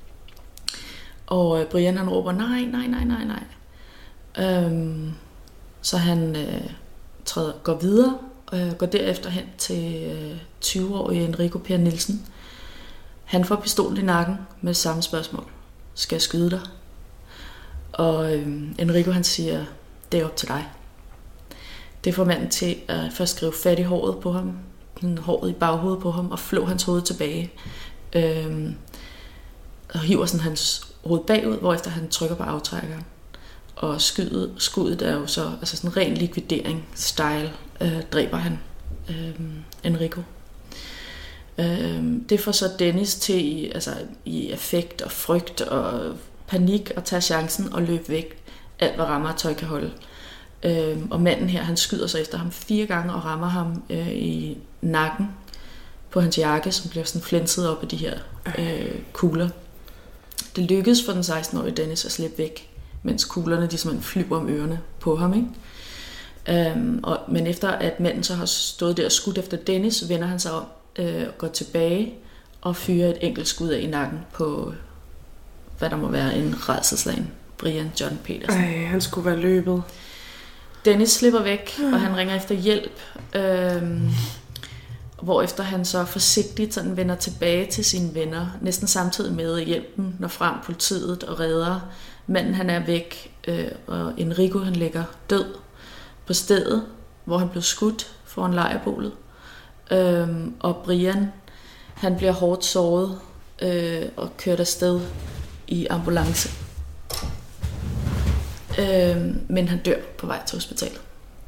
Og øh, Brian han råber, nej, nej, nej, nej, nej. Øhm, så han øh, træder, går videre, og går derefter hen til tyve-årige Enrico Per Nielsen. Han får pistolen i nakken med samme spørgsmål. Skal jeg skyde dig? Og øhm, Enrico han siger, det er op til dig. Det får manden til at først skrive fat i håret på ham, håret i baghovedet på ham, og flå hans hoved tilbage. Øhm, og hiver sådan hans hoved bagud, hvorefter han trykker på aftrækkeren. Og skuddet, skuddet er jo så altså sådan ren likvidering-style, øh, dræber han øh, Enrico. Øh, det får så Dennis til altså, i affekt og frygt og panik at tage chancen og løbe væk. Alt hvad rammer tøj kan holde. Øh, og manden her, han skyder sig efter ham fire gange og rammer ham øh, i nakken på hans jakke, som bliver sådan flænset op af de her øh, kugler. Det lykkedes for den seksten-årige Dennis at slippe væk, mens kuglerne de simpelthen flyver om ørerne på ham, ikke? Øhm, og, men efter at manden så har stået der og skudt efter Dennis, vender han sig om øh, og går tilbage og fyrer et enkelt skud af i nakken på, hvad der må være en rædselsslagen Brian John Petersen. Ej, han skulle være løbet. Dennis slipper væk, og han ringer efter hjælp, øhm, hvorefter han så forsigtigt sådan vender tilbage til sine venner, næsten samtidig med at hjælpen når frem politiet og redder. Manden han er væk, øh, og Enrico han ligger død på stedet, hvor han blev skudt foran lejrbålet. Øhm, og Brian han bliver hårdt såret øh, og kørt afsted i ambulance. Øhm, men han dør på vej til hospitalet.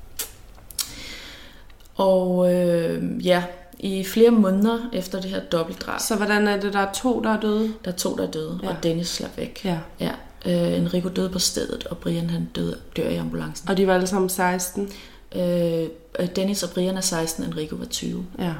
Og øh, ja, i flere måneder efter det her dobbeltdrab. Så hvordan er det, der er to, der er døde? Der er to, der er døde, ja. Og Dennis slap væk. Ja. Ja. Øh, Enrico døde på stedet, og Brian han døde, dør i ambulancen. Og de var alle sammen seksten? Øh, Dennis og Brian er seksten, Enrico var tyve. Ja.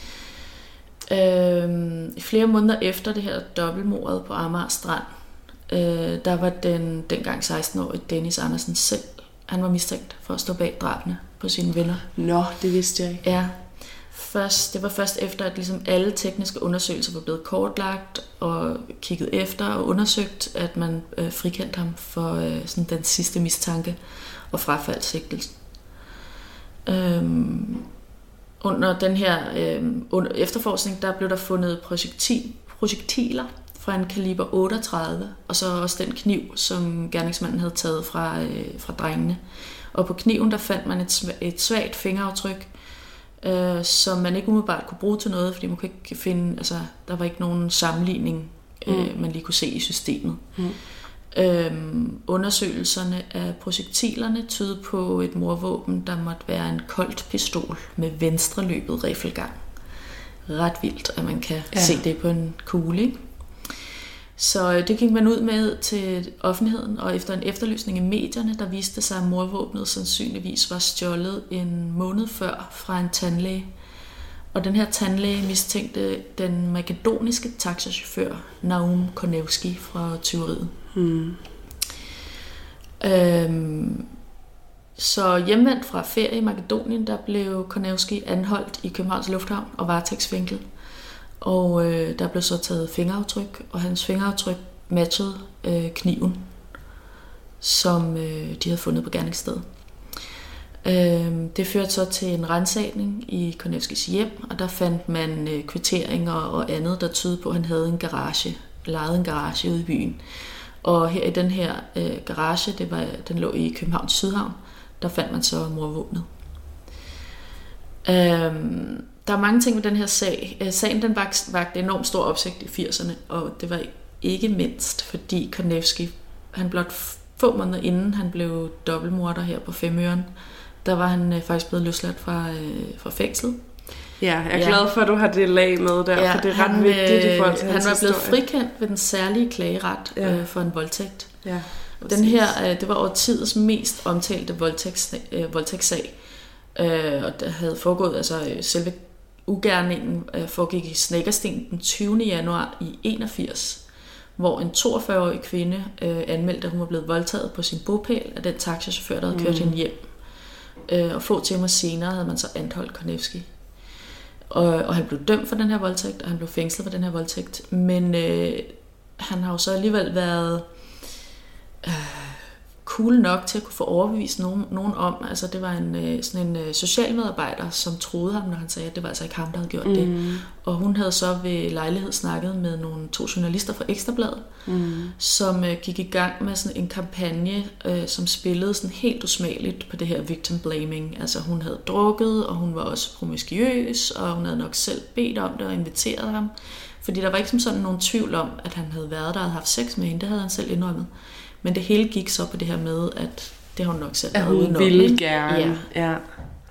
Øh, flere måneder efter det her dobbeltmordet på Amager Strand, øh, der var den dengang seksten-årige Dennis Andersen selv, han var mistænkt for at stå bag drabene på sine venner. Nå, det vidste jeg ikke. Ja. Først, det var først efter, at ligesom alle tekniske undersøgelser var blevet kortlagt og kigget efter og undersøgt, at man øh, frikendte ham for øh, sådan den sidste mistanke og frafaldt sigtelsen. Øhm, under den her øh, under efterforskning, der blev der fundet projektil, projektiler fra en kaliber otteogtredive, og så også den kniv, som gerningsmanden havde taget fra, øh, fra drengene. Og på kniven, der fandt man et, et svagt fingeraftryk, øh, som man ikke umiddelbart kunne bruge til noget, fordi man kunne ikke finde, altså, der var ikke nogen sammenligning, øh, mm. man lige kunne se i systemet. Mm. Øhm, undersøgelserne af projektilerne tydede på et mordvåben, der måtte være en Colt pistol med venstreløbet riffelgang. Ret vildt, at man kan ja. se det på en kugle, ikke? Så øh, det gik man ud med til offentligheden, og efter en efterlysning i medierne, der viste sig, at mordvåbnet sandsynligvis var stjålet en måned før fra en tandlæge. Og den her tandlæge mistænkte den makedoniske taxachauffør Naum Konevski fra tyveriet. Hmm. Øhm, så hjemvendt fra ferie i Makedonien, der blev Konevski anholdt i Københavns Lufthavn og varetægtsfængslet. Og øh, der blev så taget fingeraftryk, og hans fingeraftryk matchede øh, kniven, som øh, de havde fundet på gerningsstedet. Øh, det førte så til en ransagning i Konevskis hjem, og der fandt man øh, kvitteringer og andet, der tydede på, at han havde en garage, lejet en garage ude i byen. Og her i den her øh, garage, det var, den lå i Københavns Sydhavn, der fandt man så mordvåbnet. Øh, Der er mange ting med den her sag. Sagen den vagte enormt stor opsigt i firserne, og det var ikke mindst, fordi Konevski, han blot få måneder inden han blev dobbeltmorder her på Femøren, der var han faktisk blevet løsladt fra, fra fængslet. Ja, jeg er ja. glad for, at du har det lag med der, ja, for det er ret han, vigtigt i forhold til han hans var blevet historie. frikendt ved den særlige klageret ja. øh, for en voldtægt. Ja, den her, øh, det var årtidets mest omtalte voldtægts, øh, voldtægtssag, øh, og der havde foregået, altså selve ugerningen øh, foregik i Snekkersten den tyvende januar i enogfirs, hvor en toogfyrre-årig kvinde øh, anmeldte, at hun var blevet voldtaget på sin bopæl af den taxachauffør, der havde kørt mm. hende hjem. Øh, og få timer senere havde man så anholdt Konevski. Og, og han blev dømt for den her voldtægt, og han blev fængslet for den her voldtægt. Men øh, han har jo så alligevel været øh, cool nok til at kunne få overbevist nogen, nogen om. Altså det var en, øh, sådan en øh, socialmedarbejder, som troede ham, når han sagde, at det var altså ikke ham, der havde gjort mm. det. Og hun havde så ved lejlighed snakket med nogle to journalister fra Ekstra Bladet, mm. som øh, gik i gang med sådan en kampagne, øh, som spillede sådan helt usmageligt på det her victim blaming. Altså hun havde drukket, og hun var også promiskuøs, og hun havde nok selv bedt om det og inviteret ham. Fordi der var ikke som sådan nogen tvivl om, at han havde været der og havde haft sex med hende. Det havde han selv indrømmet. Men det hele gik så på det her med, at det har hun nok selv været udenom. At hun ville gerne. Ja. Ja.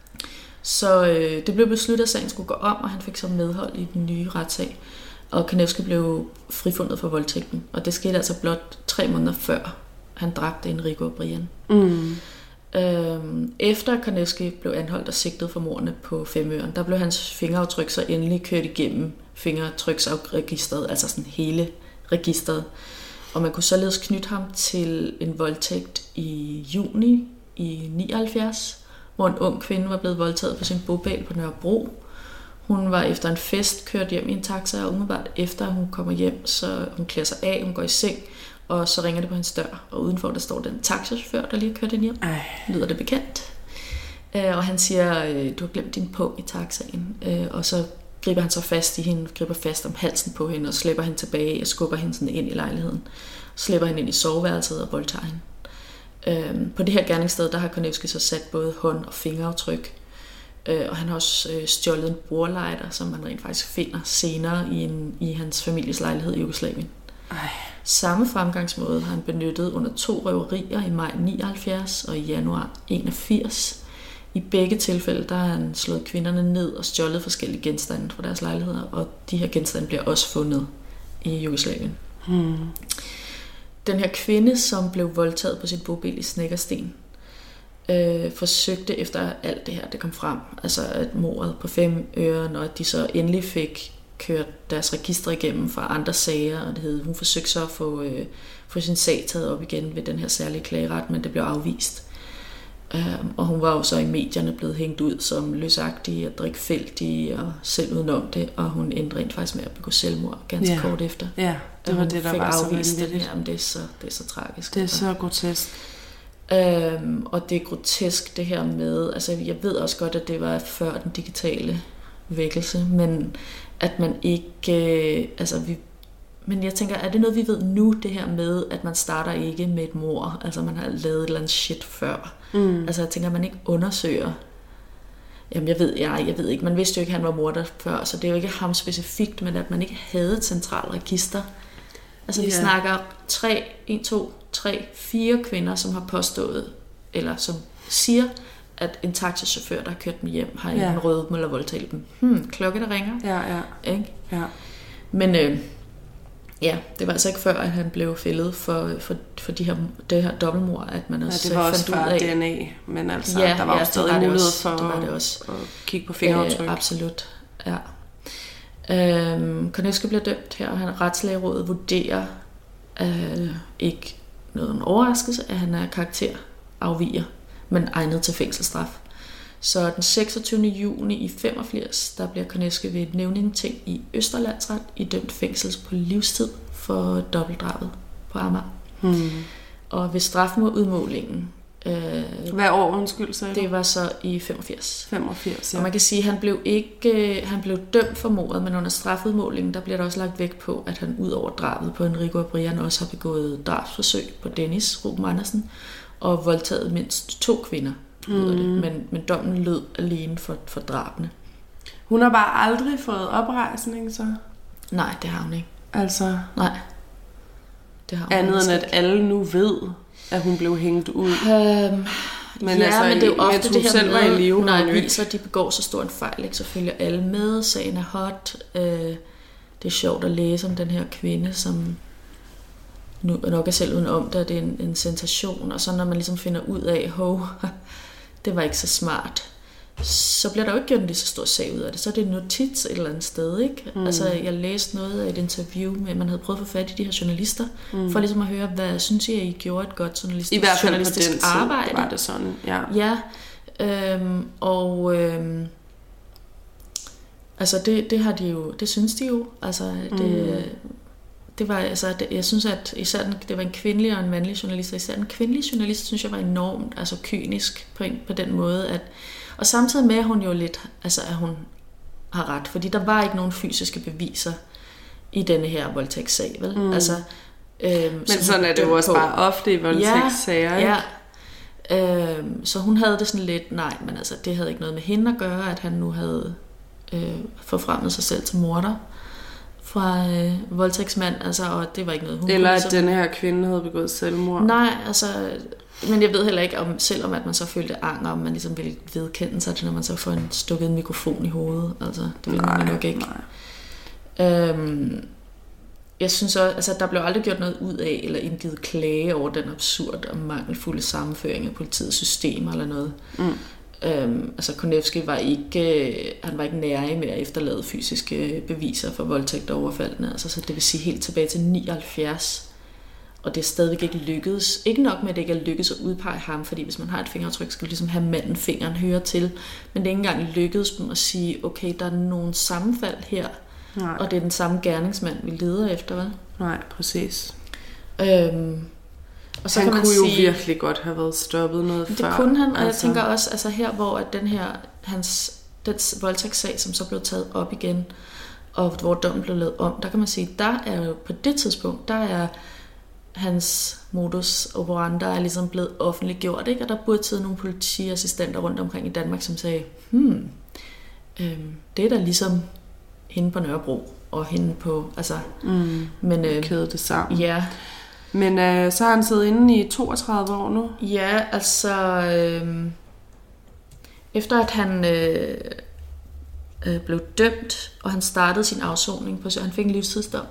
Så øh, det blev besluttet, at sagen skulle gå om, og han fik så medhold i den nye retssag. Og Konevski blev frifundet for voldtægten. Og det skete altså blot tre måneder før, han dræbte Enrico og Brian. Mm. Øhm, efter Konevski blev anholdt og sigtet for mordene på Femøren, der blev hans fingeraftryk så endelig kørt igennem fingertryksregistret, altså sådan hele registret. Og man kunne således knytte ham til en voldtægt i juni i nioghalvfjerds, hvor en ung kvinde var blevet voldtaget på sin bopæl på Nørrebro. Hun var efter en fest kørt hjem i en taxa, og umiddelbart efter hun kommer hjem, så hun klæder sig af, hun går i seng, og så ringer det på hendes dør. Og udenfor der står den taxachauffør, der lige har kørt hende hjem. Ej. Lyder det bekendt. Og han siger, du har glemt din pung i taxaen. Og så griber han så fast i hende, griber fast om halsen på hende og slæber hende tilbage og skubber hende sådan ind i lejligheden. Slæber hende ind i soveværelset og voldtager hende. Øhm, på det her gerningssted, der har Konevski så sat både hånd- og fingeraftryk. Øh, og han har også øh, stjålet en bordlighter, som man rent faktisk finder senere i, en, i hans families lejlighed i Jugoslavien. Ej. Samme fremgangsmåde har han benyttet under to røverier i maj nioghalvfjerds og i januar enogfirs. I begge tilfælde, der har han slået kvinderne ned og stjålet forskellige genstande fra deres lejligheder, og de her genstande bliver også fundet i Jugoslavien. Hmm. Den her kvinde, som blev voldtaget på sin bopæl i Snekkersten, øh, forsøgte efter alt det her, det kom frem, altså at mordet på Femøren, og at de så endelig fik kørt deres register igennem fra andre sager, og det hed, hun forsøgte så at få, øh, få sin sag taget op igen ved den her særlige klageret, men det blev afvist. Um, og hun var jo så i medierne blevet hængt ud som løsagtig og drikfældig og selv udenom det, og hun endte rent faktisk med at begå selvmord ganske ja. kort efter. Ja, det var det, der var så vanvittigt. Jamen, det er så, det er så tragisk. Det er så grotesk. Um, og det er grotesk det her med, altså jeg ved også godt, at det var før den digitale vækkelse, men at man ikke, altså vi Men jeg tænker, er det noget, vi ved nu, det her med, at man starter ikke med et mord? Altså, man har lavet et eller andet shit før. Mm. Altså, jeg tænker, at man ikke undersøger. Jamen, jeg ved, jeg, jeg ved ikke. Man vidste jo ikke, at han var morder før, så det er jo ikke ham specifikt, men at man ikke havde et centralt register. Altså, yeah. vi snakker tre, en, to, tre, fire kvinder, som har påstået, eller som siger, at en taxachauffør, der har kørt dem hjem, har yeah. en rød dem eller voldtaget dem. Hmm, klokke, der ringer. Ja, ja. Ikke? Ja. Men... Øh, Ja, det var altså ikke før, at han blev fældet for, for, for de her, det her dobbeltmord, at man også ja, det var også fandt ud af. D N A, men altså, ja, der var ja, jo stadig mulighed også, for det var det også. at kigge på fingeraftryk. Øh, absolut. Ja. Øhm, Konevsky bliver dømt her, og han retslægerådet vurderer øh, ikke noget en overraskelse, at han er karakterafviger, men egnet til fængselsstraf. Så den seksogtyvende juni i femogfirs, der bliver Konevsky ved et nævningeting i Østerlandsret idømt fængsels på livstid for dobbeltdrabet på Amager. Hmm. Og ved strafudmålingen, øh, hvad år, undskyld, sagde du? Det var så i femogfirs. femogfirs, ja. Og man kan sige, at han blev ikke, han blev dømt for mordet, men under strafudmålingen, der bliver der også lagt vægt på, at han ud over drabet på Enrico og Brian også har begået drabsforsøg på Dennis Ruben Andersen og voldtaget mindst to kvinder. Mm. Det. Men, men dommen lød alene for, for drabene. Hun har bare aldrig fået oprejsning, så? Nej, det har hun ikke. Altså? Nej. Det har hun andet end at alle nu ved, at hun blev hængt ud. Øhm, men ja, altså, men det er jo ofte det her selv med, var i live, når aviser de begår så stor en fejl, ikke, så følger alle med. Sagen er hot. Øh, det er sjovt at læse om den her kvinde, som nu nok er selv uden om det, at det er en, en sensation. Og så når man ligesom finder ud af, hov, det var ikke så smart, så bliver der jo ikke gjort en lige så stor sag ud af det. Så er det en notits et eller andet sted, ikke? Mm. Altså, jeg læste noget af et interview med, at man havde prøvet at få fat i de her journalister, mm. for ligesom at høre, hvad synes I, at I gjorde et godt journalistisk, I hvert fald journalistisk på den arbejde? Tid var det sådan, ja. Ja, øhm, og øhm, altså, det, det har de jo, det synes de jo, altså, det... Mm. Det var, altså, det, jeg synes, at især den, det var en kvindelig og en mandlig journalist, og især den kvindelige journalist, synes jeg var enormt altså, kynisk på, en, på den måde, at, og samtidig med, at hun jo lidt, altså, at hun har ret, fordi der var ikke nogen fysiske beviser i denne her voldtægtssag, vel? Mm. Altså, øhm, men sådan er det jo også på. Bare ofte i voldtægtssager, ja, ja. Øhm, så hun havde det sådan lidt, nej, men altså, det havde ikke noget med hende at gøre, at han nu havde øh, forfremmet sig selv til morder fra øh, voldtægtsmand, altså, og det var ikke noget, hun eller kunne, at så... denne her kvinde havde begået selvmord. Nej, altså, men jeg ved heller ikke, om, selvom at man så følte anger, om man ligesom ville vedkende sig det, når man så får en stukket en mikrofon i hovedet, altså, det ville man nok ikke. Øhm, jeg synes også, altså, der blev aldrig gjort noget ud af, eller indgivet klage over den absurd og mangelfulde sammenføring af politiets systemer, eller noget. Mm. Øhm, altså Konevsky var ikke, han var ikke nærig med at efterlade fysiske beviser for voldtægt og overfaldene, altså, så det vil sige helt tilbage til nioghalvfjerds, og det er stadigvæk ikke lykkedes. Ikke nok med, at det ikke er lykkedes at udpege ham, fordi hvis man har et fingeraftryk, skal du ligesom have manden fingeren høre til, men det er ikke engang lykkedes dem at sige, okay, der er nogen sammenfald her, nej. Og det er den samme gerningsmand, vi leder efter, vel? Nej, præcis. Øhm, Og så han kan man kunne sige, jo virkelig godt have været stoppet noget det før. Det kunne han, og altså. jeg tænker også, altså her, hvor at den her, hans, den voldtægtssag, som så blev taget op igen, og hvor dommen blev lavet om, der kan man sige, der er jo på det tidspunkt, der er hans modus operandi, der er ligesom blevet offentliggjort, ikke? Og der burde sidde nogle politiassistenter rundt omkring i Danmark, som sagde, hmm, øhm, det er da ligesom hende på Nørrebro, og hende på, altså, mm, men øh, kæde det sammen. Ja. Men øh, så har han siddet inde i toogtredive år nu? Ja, altså øh, efter at han øh, øh, blev dømt, og han startede sin afsoning på, så han fik en livstidsdom,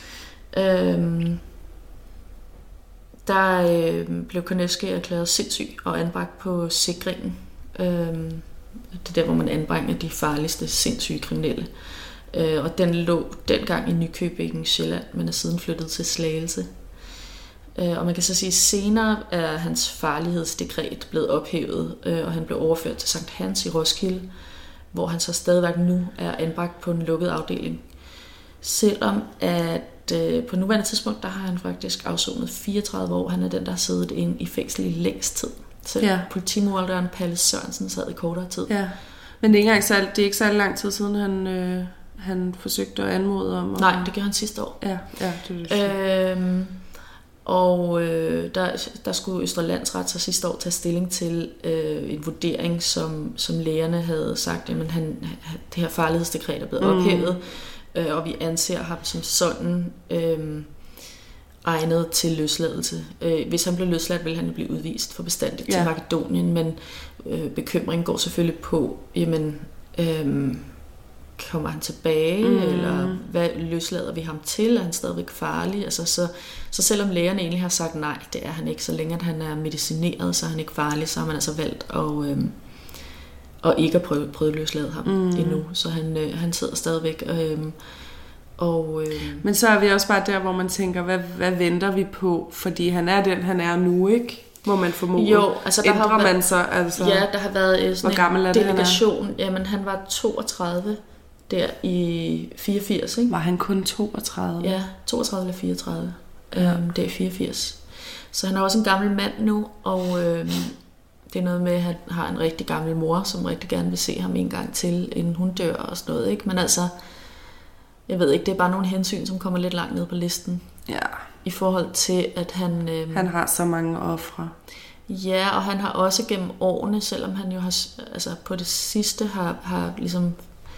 øh, der øh, blev Konevsky erklæret sindssyg og anbragt på sikringen. Øh, det er der, hvor man anbringer de farligste sindssyge kriminelle. Øh, og den lå dengang i Nykøbing, Sjælland, men er siden flyttet til Slagelse. Og man kan så sige, at senere er hans farlighedsdekret blevet ophævet, og han blev overført til Sankt Hans i Roskilde, hvor han så stadigvæk nu er anbragt på en lukket afdeling. Selvom at på nuværende tidspunkt, der har han faktisk afsonet fireogtredive år. Han er den, der har siddet inde i fængsel i længst tid. Så ja. Politimorderen Palle Sørensen sad i kortere tid. Ja. Men det er, ikke særlig, det er ikke særlig lang tid siden, han, øh, han forsøgte at anmode om... At... Nej, det gjorde han sidste år. Ja, ja det er det. Øhm, Og øh, der, der skulle Østerlandsret så sidste år tage stilling til øh, en vurdering, som, som lægerne havde sagt, at han, det her farlighedsdekret er blevet mm. ophævet, øh, og vi anser ham som sådan øh, egnet til løsladelse. Øh, hvis han blev løsladt, ville han blive udvist for bestandigt ja. til Makedonien, men øh, bekymringen går selvfølgelig på, jamen... Øh, kommer han tilbage, mm. eller hvad løslader vi ham til? Er han stadigvæk farlig? Altså, så, så selvom lægerne egentlig har sagt nej, det er han ikke. Så længe at han er medicineret, så er han ikke farlig, så har man altså valgt at, øh, og ikke har prøvet, prøvet løsladet ham mm. endnu. Så han, øh, han sidder stadigvæk. Øh, og, øh, Men så er vi også bare der, hvor man tænker, hvad, hvad venter vi på? Fordi han er den, han er nu, ikke? Må man formode. Jo, altså der Ændrer har været, man så? Altså, ja, der har været sådan hvor gammel er en det, delegation. han er? Jamen, han var toogtredive der i fireogfirs, ikke? Var han kun toogtredive? Ja, toogtredive eller fireogtredive. Ja. Øhm, det er fireogfirs. Så han er også en gammel mand nu, og øhm, det er noget med, at han har en rigtig gammel mor, som rigtig gerne vil se ham en gang til, inden hun dør og sådan noget, ikke? Men altså, jeg ved ikke, det er bare nogle hensyn, som kommer lidt langt ned på listen. Ja. I forhold til, at han... Øhm, han har så mange ofre. Ja, og han har også gennem årene, selvom han jo har, altså på det sidste har, har ligesom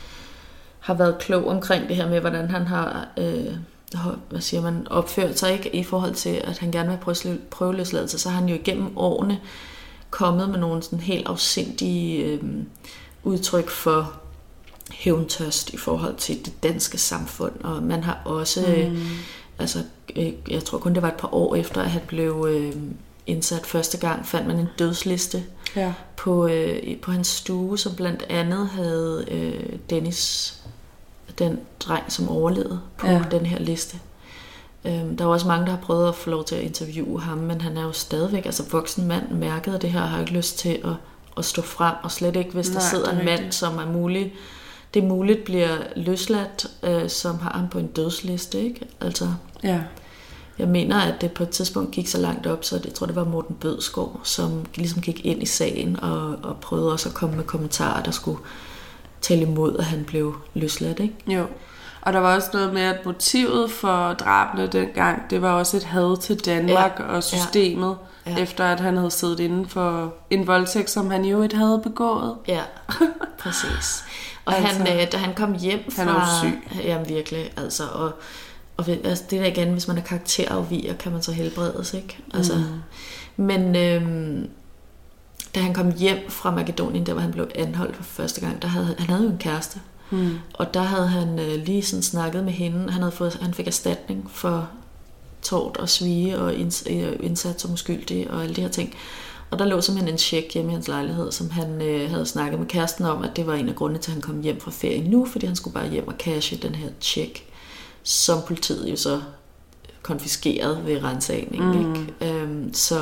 har været klog omkring det her med, hvordan han har, øh, hvad siger man, opført sig, ikke, i forhold til, at han gerne vil prøve prøveløsladelse, så har han jo igennem årene kommet med nogle sådan helt afsindige øh, udtryk for hævntørst i forhold til det danske samfund, og man har også, mm. øh, altså, øh, jeg tror kun det var et par år efter, at han blev øh, indsat første gang, fandt man en dødsliste ja. på, øh, på hans stue, som blandt andet havde øh, Dennis, den dreng, som overlevede på ja. den her liste. Øhm, der er også mange, der har prøvet at få lov til at interviewe ham, men han er jo stadigvæk, altså voksen mand, mærket af det her, har ikke lyst til at, at stå frem, og slet ikke, hvis Nej, der sidder en mand, som er mulig, det er muligt bliver løsladt, øh, som har ham på en dødsliste, ikke? Altså, ja. Jeg mener, at det på et tidspunkt gik så langt op, så det, jeg tror, det var Morten Bødskov, som ligesom gik ind i sagen og, og prøvede også at komme med kommentarer, der skulle tale imod, at han blev løsladt, ikke? Jo. Og der var også noget med, at motivet for drabene dengang, det var også et had til Danmark ja. og systemet, ja. Ja. efter at han havde siddet inden for en voldtægt, som han jo ikke havde begået. Ja, præcis. Og altså, han, da han kom hjem fra... Han er jo syg. Jamen virkelig, altså. Og, og altså, det der igen, hvis man er karakterafviger, kan man så helbredes, ikke? Altså, mm. Men... Øhm, da han kom hjem fra Makedonien, der hvor han blev anholdt for første gang, der havde, han havde jo en kæreste. Hmm. Og der havde han øh, lige sådan snakket med hende. Han, havde fået, han fik erstatning for tort og svige og indsat som uskyldig og alle de her ting. Og der lå simpelthen en check hjemme i hans lejlighed, som han øh, havde snakket med kæresten om, at det var en af grundene til, at han kom hjem fra ferie nu, fordi han skulle bare hjem og cashe den her check, som politiet jo så konfiskerede ved ransagning. Hmm. Ikke? Øhm, så...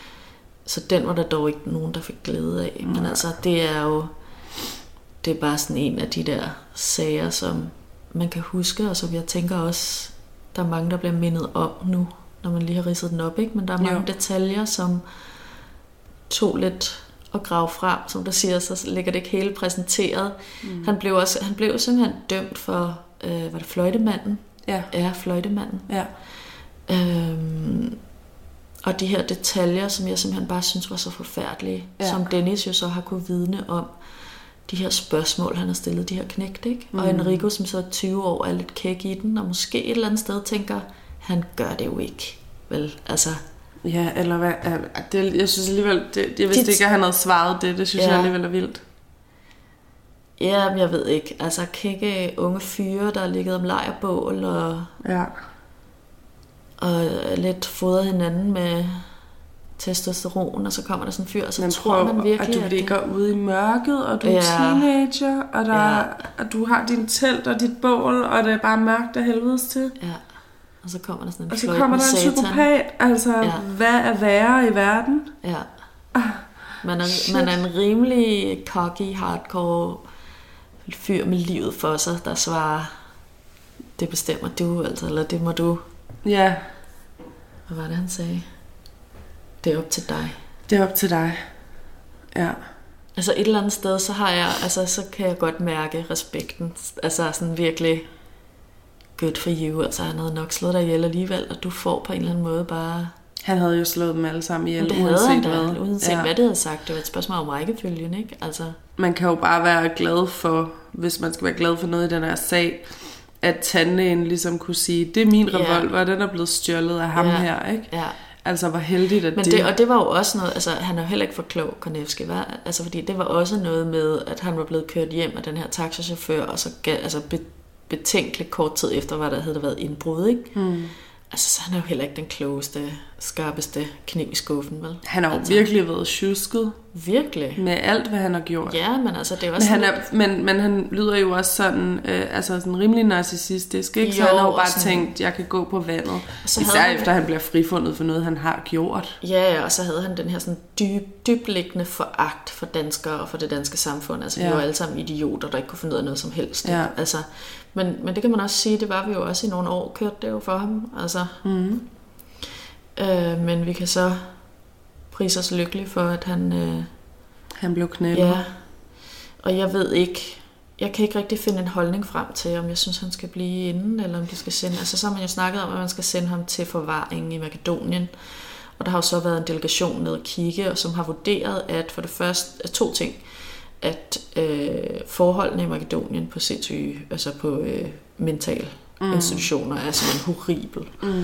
Så den var der dog ikke nogen, der fik glæde af. Men ja. altså, det er jo det er bare sådan en af de der sager, som man kan huske, og som jeg tænker også, der er mange, der bliver mindet om nu, når man lige har ridset den op, ikke? Men der er mange jo. detaljer, som tog lidt at grave frem, som der siger, så ligger det ikke hele præsenteret. Mm. Han blev også, han blev simpelthen dømt for, øh, var det fløjtemanden? Ja. Ja, fløjtemanden. Ja. Øhm, Og de her detaljer, som jeg simpelthen bare synes var så forfærdelige, ja. som Dennis jo så har kunnet vidne om, de her spørgsmål, han har stillet, de her knægt, ikke? Mm. Og Enrico, som så er tyve år, er lidt kæk i den, og måske et eller andet sted tænker, han gør det jo ikke, vel? Altså... Ja, eller hvad? Det, jeg synes alligevel, det, jeg vidste de, ikke, at han havde svaret det, det synes ja. jeg alligevel er vildt. Ja, men jeg ved ikke. Altså, kække unge fyre, der har ligget om lejrbål, og... Ja. og lidt fodrer hinanden med testosteron, og så kommer der sådan en fyr, og så man tror prøver, man virkelig, at du at ligger det... ude i mørket, og du er ja. teenager, og, der, ja. og du har din telt og dit bål, og det er bare mørkt af helvedes til. Ja, og så kommer der sådan en Og så kommer der en satan. Psykopat, altså ja. hvad er værre i verden? Ja. Ah, man, er, man er en rimelig cocky, hardcore fyr med livet for sig, der svarer, det bestemmer du, altså, eller det må du. Ja. Hvad var det, han sagde? Det er op til dig. Det er op til dig. Ja. Altså et eller andet sted, så har jeg, altså så kan jeg godt mærke respekten. Altså sådan virkelig good for you. Altså han havde nok slået dig ihjel alligevel, og du får på en eller anden måde bare... Han havde jo slået dem alle sammen ihjel, det uanset han hvad. Uanset ja. hvad det havde sagt. Det var et spørgsmål om rækkefølgen, ikke? Altså... Man kan jo bare være glad for, hvis man skal være glad for noget i den her sag, at tandlægen ligesom kunne sige, det er min revolver, yeah. den er blevet stjålet af ham yeah. her, ikke? Ja. Altså, hvor heldigt at Men det... det... Og det var jo også noget, altså han er jo heller ikke for klog, Konevski, var? Altså fordi det var også noget med, at han var blevet kørt hjem af den her taxachauffør, og så altså be, betænkeligt kort tid efter, var der havde der været indbrud, ikke? Hmm. Altså, så han er jo heller ikke den klogeste, skarpeste kniv i skuffen, vel? Han har jo altså, virkelig været tjusket. Virkelig? Med alt, hvad han har gjort. Ja, men altså, det er også... Men han, er, men, men han lyder jo også sådan, øh, altså sådan rimelig narcissistisk, ikke? Så jo, han har jo bare sådan, tænkt, jeg kan gå på vandet. Især han, efter han bliver frifundet for noget, han har gjort. Ja, og så havde han den her sådan dyb, dybliggende foragt for danskere og for det danske samfund. Altså, vi ja. var alle sammen idioter, der ikke kunne finde ud af noget som helst. Ja. Altså, men, men det kan man også sige, det var vi jo også i nogle år, kørte det jo for ham. Altså, mm. øh, men vi kan så prise os lykkelige for, at han... Øh, han blev knældet. Ja, og jeg ved ikke... Jeg kan ikke rigtig finde en holdning frem til, om jeg synes, han skal blive inde, eller om de skal sende... Altså, så har man jo snakket om, at man skal sende ham til forvaring i Makedonien. Og der har jo så været en delegation nede at kigge, og som har vurderet, at for det første... To ting. At øh, forholdene i Makedonien på sindssyge... Altså på øh, mentale mm. institutioner er simpelthen horribel. Mm.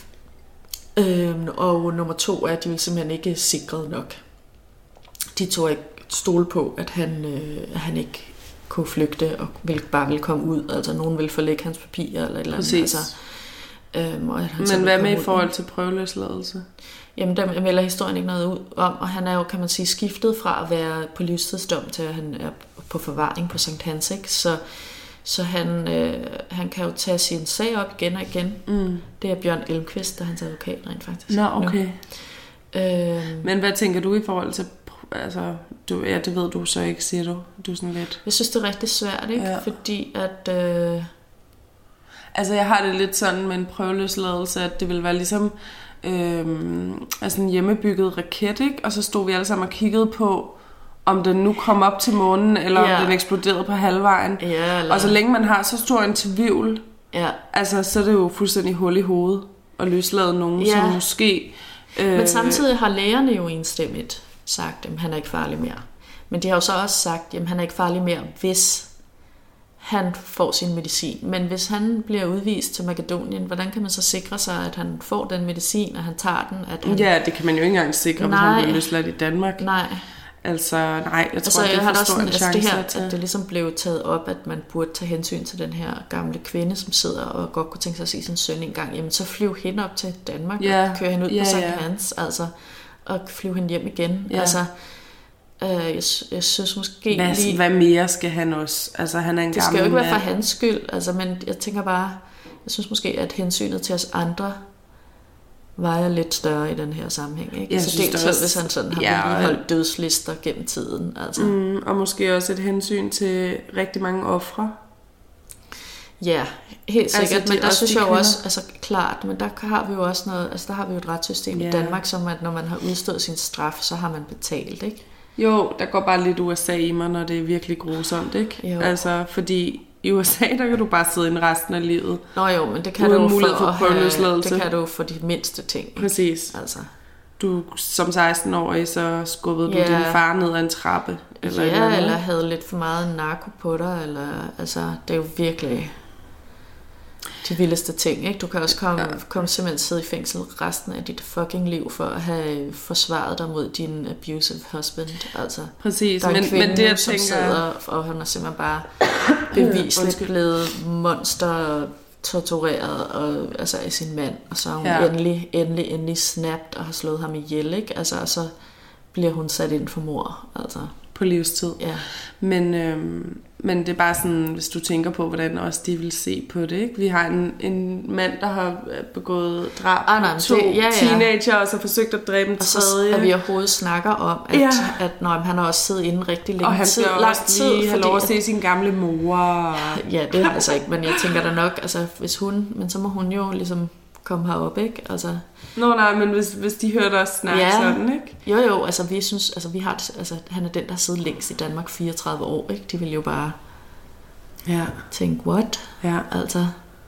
Øhm, og nummer to er, at de vil simpelthen ikke sikret nok. De tog ikke stole på, at han, øh, at han ikke kunne flygte og ville, bare ville komme ud. Altså nogen ville forlægge hans papirer eller et eller andet. Altså, øhm, og at han men hvad med i forhold til prøveløsladelse? Jamen der melder historien ikke noget ud om, og han er jo, kan man sige, skiftet fra at være på livstidsdom til at han er på forvaring på Sankt Hans, ikke? Så, så han, øh, han kan jo tage sin sag op igen og igen. Mm. Det er Bjørn Elmqvist, der er hans advokat rent faktisk. Nå, okay. Øhm, men hvad tænker du i forhold til... Altså, du, ja, det ved du så ikke, siger du. Du er sådan lidt... Jeg synes, det er rigtig svært, ikke? Ja. Fordi at... Øh... Altså, jeg har det lidt sådan med en prøveløsladelse, at det vil være ligesom øh, altså en hjemmebygget raket, ikke? Og så stod vi alle sammen og kiggede på, om den nu kom op til månen, eller ja. om den eksploderede på halvvejen. Ja, eller... Og så længe man har så stor en tvivl, ja. altså, så er det jo fuldstændig hul i hovedet at løslade nogen, ja. som måske... Øh... Men samtidig har lægerne jo enstemmigt sagt, at han er ikke farlig mere. Men de har jo så også sagt, at han er ikke farlig mere, hvis han får sin medicin. Men hvis han bliver udvist til Makedonien, hvordan kan man så sikre sig, at han får den medicin, og han tager den? At han... Ja, det kan man jo ikke engang sikre, nej. hvis han bliver løsladt i Danmark. Nej. Altså, nej, jeg altså, tror, jeg det er for stor en altså, chance. Det her, at det ligesom blev taget op, at man burde tage hensyn til den her gamle kvinde, som sidder og godt kunne tænke sig at se sin søn en gang. Jamen, så flyv hende op til Danmark ja. og køre hende ud ja, på Sankt ja. Hans, altså, og flyve hende hjem igen. Ja. Altså, øh, jeg, jeg synes måske hvad, lige... Hvad mere skal han også? Altså, han er en det gammel skal jo ikke være mand. for hans skyld, altså, men jeg tænker bare, jeg synes måske, at hensynet til os andre vejer lidt større i den her sammenhæng, ikke? Jeg så synes dels også, hvis han sådan har ja, vedligeholdt dødslister gennem tiden, altså. Mm, og måske også et hensyn til rigtig mange ofre. Ja, helt sikkert, altså, men der synes jeg jo kvinder. også, altså klart, men der har vi jo også noget, altså der har vi jo et retssystem yeah. i Danmark, som at når man har udstået sin straf, så har man betalt, ikke? Jo, der går bare lidt U S A i mig, når det er virkelig grusomt, ikke? Jo. Altså, fordi i U S A, der kan du bare sidde ind resten af livet. Nå jo, men det kan du for, for have, det kan du for de mindste ting. Præcis. Altså. Du som seksten-årig, så skubbede ja. du din far ned ad en trappe. Eller ja, eller, eller havde lidt for meget narko på dig, eller, altså, det er jo virkelig de vildeste ting, ikke? Du kan også komme, ja. komme simpelthen sidde i fængsel resten af dit fucking liv for at have forsvaret dig mod din abusive husband. Altså, præcis, der er en men, kvinde, men det jeg som tænker... sidder, og han er simpelthen bare bevisligt blevet monster og tortureret og, altså, af sin mand, og så har hun ja. endelig, endelig, endelig snapped og har slået ham ihjel, ikke? Altså, og så bliver hun sat ind for mord, altså. På livstid. Ja. Men, øhm, men det er bare sådan, hvis du tænker på, hvordan også de vil se på det, ikke? Vi har en, en mand, der har begået drab ah, nej, på to det, ja, ja. teenager, og så forsøgt at dræbe en tredje. Og så at vi overhovedet snakker om, at, ja. at nøj, han har også siddet inde rigtig længe. Og han skal tid, lang også lige tid, have lov at se sin gamle mor. Ja, det har altså ikke, men jeg tænker da nok, altså hvis hun, men så må hun jo ligesom komme herop, ikke? Altså, Nå nej, men hvis, hvis de hørte os snakke ja, sådan, ikke? Jo jo, altså vi synes, altså vi har, altså han er den, der har siddet længst i Danmark fireogtredive år, ikke? De vil jo bare ja. tænke, what? Ja. Altså.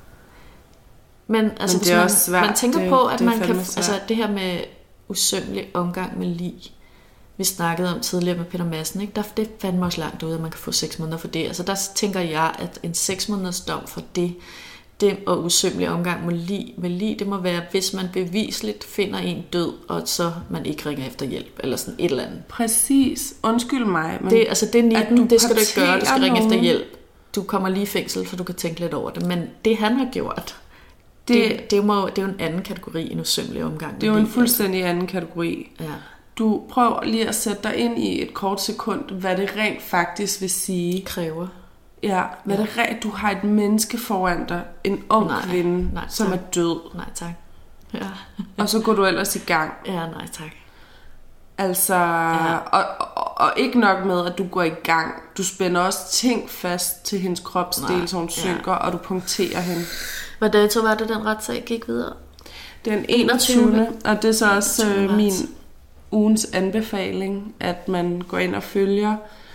Men altså, men det er man, også svært. man tænker det, på, at det man kan, svært. altså det her med usømmelig omgang med lig, vi snakkede om tidligere med Peter Madsen, ikke? Der, det fandme også langt ud, at man kan få seks måneder for det. Altså der tænker jeg, at en seks måneders dom for det, det og usømmelig omgang med lig, med lig, det må være, hvis man bevisligt finder en død, og så man ikke ringer efter hjælp, eller sådan et eller andet. Præcis. Undskyld mig. Men det, altså det nitten, det skal du ikke gøre, du skal ringe nogen. efter hjælp. Du kommer lige i fængsel, så du kan tænke lidt over det. Men det han har gjort, det, det, må, det er jo en anden kategori end usømmelig omgang. Det er jo en fuldstændig anden kategori. Ja. Du prøver lige at sætte dig ind i et kort sekund, hvad det rent faktisk vil sige. Kræver. Ja, hvad ja. det rent, du har et menneske foran dig, en ung nej, kvinde, nej, som er død. Nej tak. Ja. Og så går du ellers i gang. Ja, nej tak. Altså, ja. og, og, og ikke nok med, at du går i gang. Du spænder også ting fast til hendes kropsdel, så hun synker, ja. og du punkterer hende. Hvad dato var det, den retssag gik videre? Den enogtyvende Og det er så også øh, min ugens anbefaling, at man går ind og følger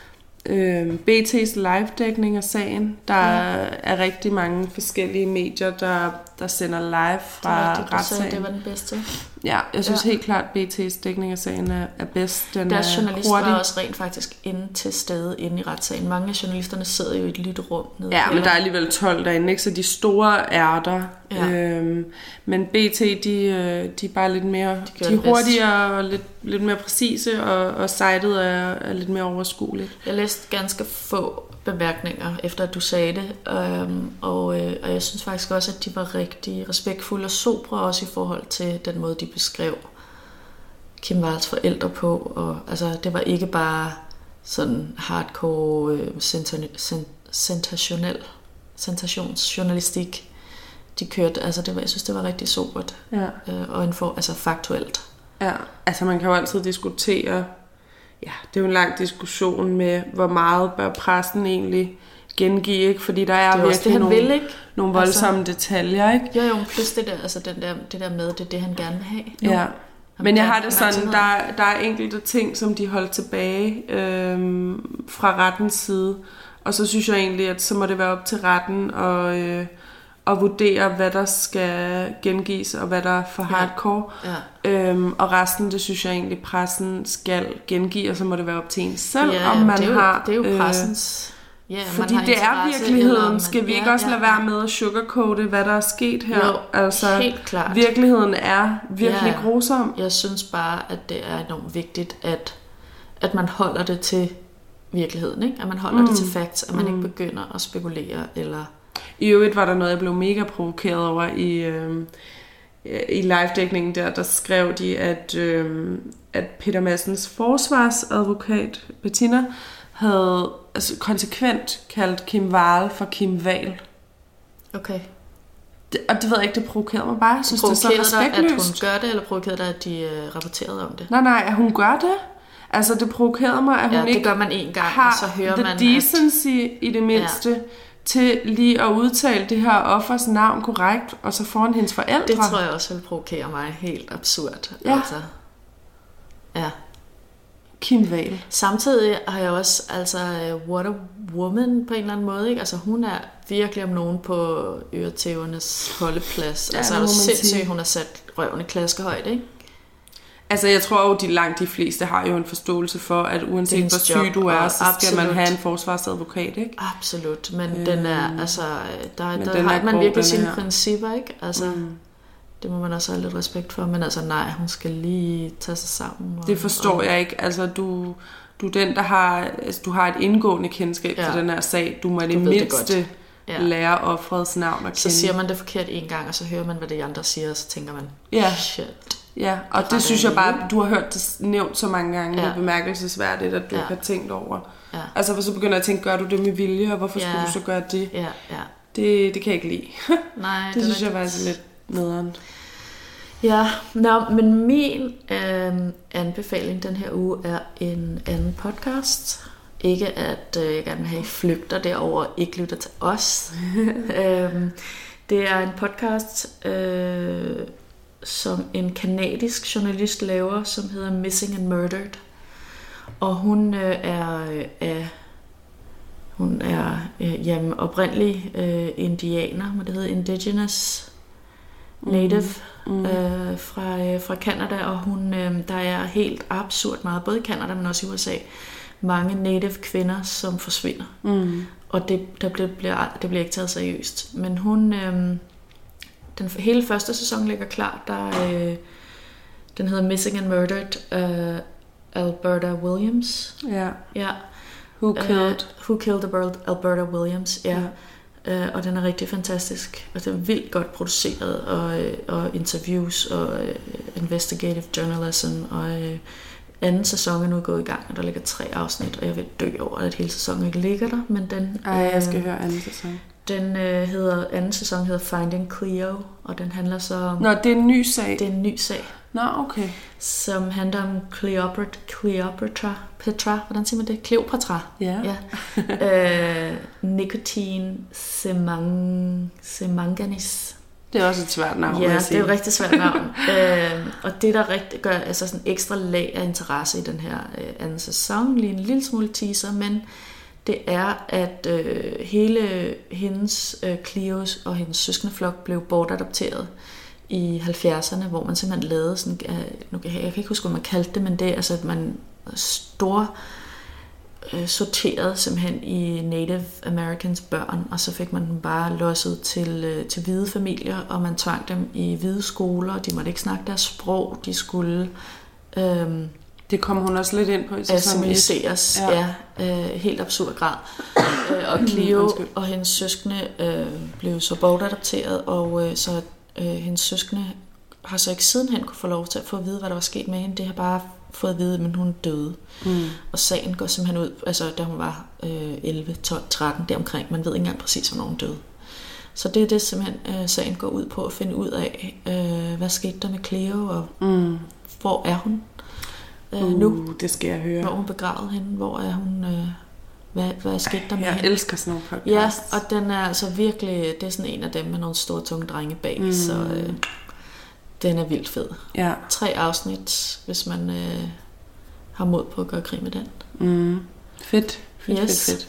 øh, B T's live-dækning af sagen. Der ja. er rigtig mange forskellige medier, der, der sender live fra det retssagen. Det var den bedste. Ja, jeg synes ja. helt klart, at B T's dækning af sagen er, er bedst. Den Deres er journalist hurtig. var også rent faktisk inde til stede inde i retssagen. Mange af journalisterne sidder jo i et lytterum nede. Ja, men der er alligevel tolv derinde, ikke? Så de store er der. Ja. Øhm, men B T, de, de er bare lidt mere, de, de er hurtigere og lidt, lidt mere præcise, og, og sitet er, er lidt mere overskueligt. Jeg læste ganske få bemærkninger, efter at du sagde det, øhm, og, øh, og jeg synes faktisk også, at de var rigtig respektfulde og sobre også i forhold til den måde, de beskrev Kim Walls forældre på, og altså, det var ikke bare sådan hardcore øh, sensationel sensationsjournalistik, de kørte, altså det var, jeg synes, det var rigtig sobert, ja. øh, og en for, altså faktuelt. Ja, altså man kan jo altid diskutere, ja, det er jo en lang diskussion med, hvor meget bør pressen egentlig gengive, ikke? Fordi der er, det er virkelig det, nogle, vil, ikke? nogle voldsomme altså, detaljer, ikke? Jo, jo, plus det der, altså den der, det der med, det er det, han gerne vil have. Jo. Ja, men jeg har det sådan, der, der er enkelte ting, som de holdt tilbage øhm, fra rettens side, og så synes jeg egentlig, at så må det være op til retten og øh, at vurdere, hvad der skal gengives, og hvad der er for hardcore. Ja. Ja. Øhm, og resten, det synes jeg egentlig, pressen skal gengive, og så må det være op til en selv, ja, om man det jo, har... Det er jo pressens... Øh, ja, fordi man det er virkeligheden. Man, skal vi ikke ja, også lade ja, være med at sugarcoate, hvad der er sket her? Jo, altså, helt klart. Virkeligheden er virkelig ja, grusom. Jeg synes bare, at det er enormt vigtigt, at, at man holder det til virkeligheden, ikke? At man holder mm. det til facts, at man mm. ikke begynder at spekulere, eller... I øvrigt var der noget, jeg blev mega provokeret over i, øh, i live-dækningen der, der skrev de, at, øh, at Peter Madsens forsvarsadvokat, Bettina, havde altså, konsekvent kaldt Kim Wall for Kim Wahl. Okay. Det, og det ved jeg ikke, det provokerede mig bare. Jeg synes, det er så respektløst. Dig, at hun gør det, eller provokerede dig, at de øh, rapporterede om det? Nej, nej, at hun gør det. Altså, det provokerede mig, at hun ja, ikke det gør man en gang, har og så hører the man, decency at... i det mindste... Ja. til lige at udtale det her offers navn korrekt, og så foran hendes forældre. Det tror jeg også vil provokere mig helt absurd. Ja. Altså. Ja. Kim Wahl. Samtidig har jeg også, altså, what a woman på en eller anden måde, ikke? Altså, hun er virkelig om nogen på øretævernes holdeplads. Ja, altså, er det sindssygt, hun har sat røven i klaskehøjde, ikke? Altså, jeg tror jo, de langt de fleste har jo en forståelse for, at uanset hvor syg du er, så skal absolut. Man have en forsvarsadvokat, ikke? Absolut, men øh, den er, altså, der, der den har er man god, virkelig sine her. principper, ikke? Altså, mm. det må man også have lidt respekt for, men altså, nej, hun skal lige tage sig sammen. Og, det forstår og, jeg ikke, altså, du, du er den, der har, altså, du har et indgående kendskab ja. til den her sag, du må i det mindste ja. lære offerets navn at kende. Så siger man det forkert en gang, og så hører man, hvad de andre siger, og så tænker man, ja. shit. Ja, og det, det synes jeg bare, du har hørt det nævnt så mange gange, ja. det er bemærkelsesværdigt, at du ja. ikke har tænkt over. Ja. Altså, så begynder jeg at tænke, gør du det med vilje, og hvorfor ja. skulle du så gøre det? Ja, ja. Det, det kan jeg ikke lide. Nej, det, det synes jeg rigtig. faktisk er lidt nederen. Ja, no, men min øh, anbefaling den her uge er en anden podcast. Ikke at øh, jeg gerne vil have, I flygter derover og ikke lytter til os. øhm, det er en podcast, øh, som en kanadisk journalist laver, som hedder Missing and Murdered. Og hun øh, er øh, hun er øh, jamen, oprindelig øh, indianer, hvad det hedder, indigenous native mm. Mm. Øh, fra, øh, fra Canada, og hun, øh, der er helt absurd meget, både i Canada, men også i U S A, mange native kvinder, som forsvinder. Mm. Og det, der bliver, det bliver ikke taget seriøst. Men hun, øh, den hele første sæson ligger klar, der øh, den hedder Missing and Murdered, øh, Alberta Williams. Ja. Ja. Who killed? Uh, who killed Alberta Williams, ja. øh, og den er rigtig fantastisk. Og det er vildt godt produceret, og, øh, og interviews, og øh, investigative journalism, og øh, anden sæson er nu gået i gang, og der ligger tre afsnit, og jeg vil dø over, at hele sæsonen ikke ligger der, men den... Ej, jeg skal øh, høre anden sæson. Den øh, hedder, anden sæson hedder Finding Cleo, og den handler så om... Nå, det er en ny sag. Det er en ny sag. Nå, okay. Som handler om Cleopatra, Cleopatra, Petra, hvordan siger man det? Cleopatra. Ja. ja. øh, Nicotine Semang, Semanganis. Det er også et svært navn, ja, det er et rigtig svært navn. øh, og det, der rigtig gør altså sådan ekstra lag af interesse i den her øh, anden sæson, lige en lille smule teaser, men det er, at øh, hele hendes, øh, Cleos og hendes søskendeflok blev bortadopteret i halvfjerdserne, hvor man simpelthen lavede sådan, øh, nu kan jeg, jeg kan ikke huske, hvad man kaldte det, men det er altså, at man stor øh, sorterede simpelthen i Native Americans børn, og så fik man dem bare losset til, øh, til hvide familier, og man tvang dem i hvide skoler, de måtte ikke snakke deres sprog, de skulle... Øh, Det kommer hun også lidt ind på i sæson et. Assimileres, ja, ja øh, helt absurd grad. øh, og Cleo og hendes søskende øh, blev så bortadopteret, og øh, så øh, hendes søskende har så ikke sidenhen kunne få lov til at få at vide, hvad der var sket med hende. Det har bare fået at vide, men hun døde. Mm. Og sagen går simpelthen ud, altså da hun var øh, elleve, tolv, tretten deromkring. Man ved ikke engang præcis, hvornår hun døde. Så det er det simpelthen, øh, sagen går ud på at finde ud af, øh, hvad skete der med Cleo, og mm. hvor er hun? Uh, nu, det skal jeg høre. Hvor hun begravet hende, hvor er hun, øh, hvad, hvad er sket der med jeg hende? Jeg elsker sådan nogle podcasts. Ja, og den er altså virkelig, det er sådan en af dem med nogle store, tunge drenge bag, mm. så øh, den er vildt fed. Ja. Tre afsnit, hvis man øh, har mod på at gøre krig med den. Mm. Fedt, fedt, yes. fedt, fedt.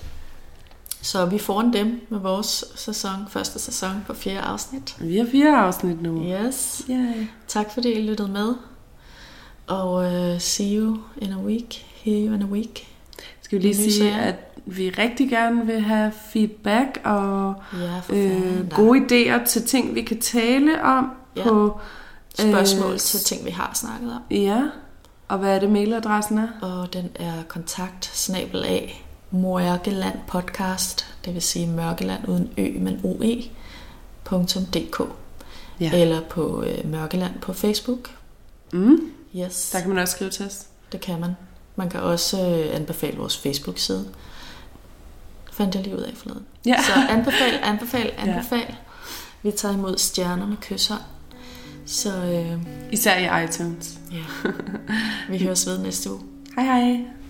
Så vi får dem med vores sæson, første sæson på fjerde afsnit. Vi har fire afsnit nu. Yes. Yay. Tak fordi I lyttede med. Og uh, see you in a week. Hear you in a week. Skal vi lige sige, sager. At vi rigtig gerne vil have feedback og ja, øh, gode idéer til ting, vi kan tale om. Ja. På spørgsmål øh, til ting, vi har snakket om. Ja, og hvad er det mailadressen er? Og den er kontakt snabel-a Mørkeland podcast, det vil sige Mørkeland uden ø, men oe, punktum dk. Ja. Eller på øh, Mørkeland på Facebook. Mm. Yes. Der kan man også skrive til os. Det kan man. Man kan også øh, anbefale vores Facebook-side. Fandt jeg lige ud af forleden. Ja. Så anbefal, anbefal, anbefal. Ja. Vi tager imod stjerner med kyshånd. Så, øh, især i iTunes. Ja. Vi høres ved næste uge. Hej hej.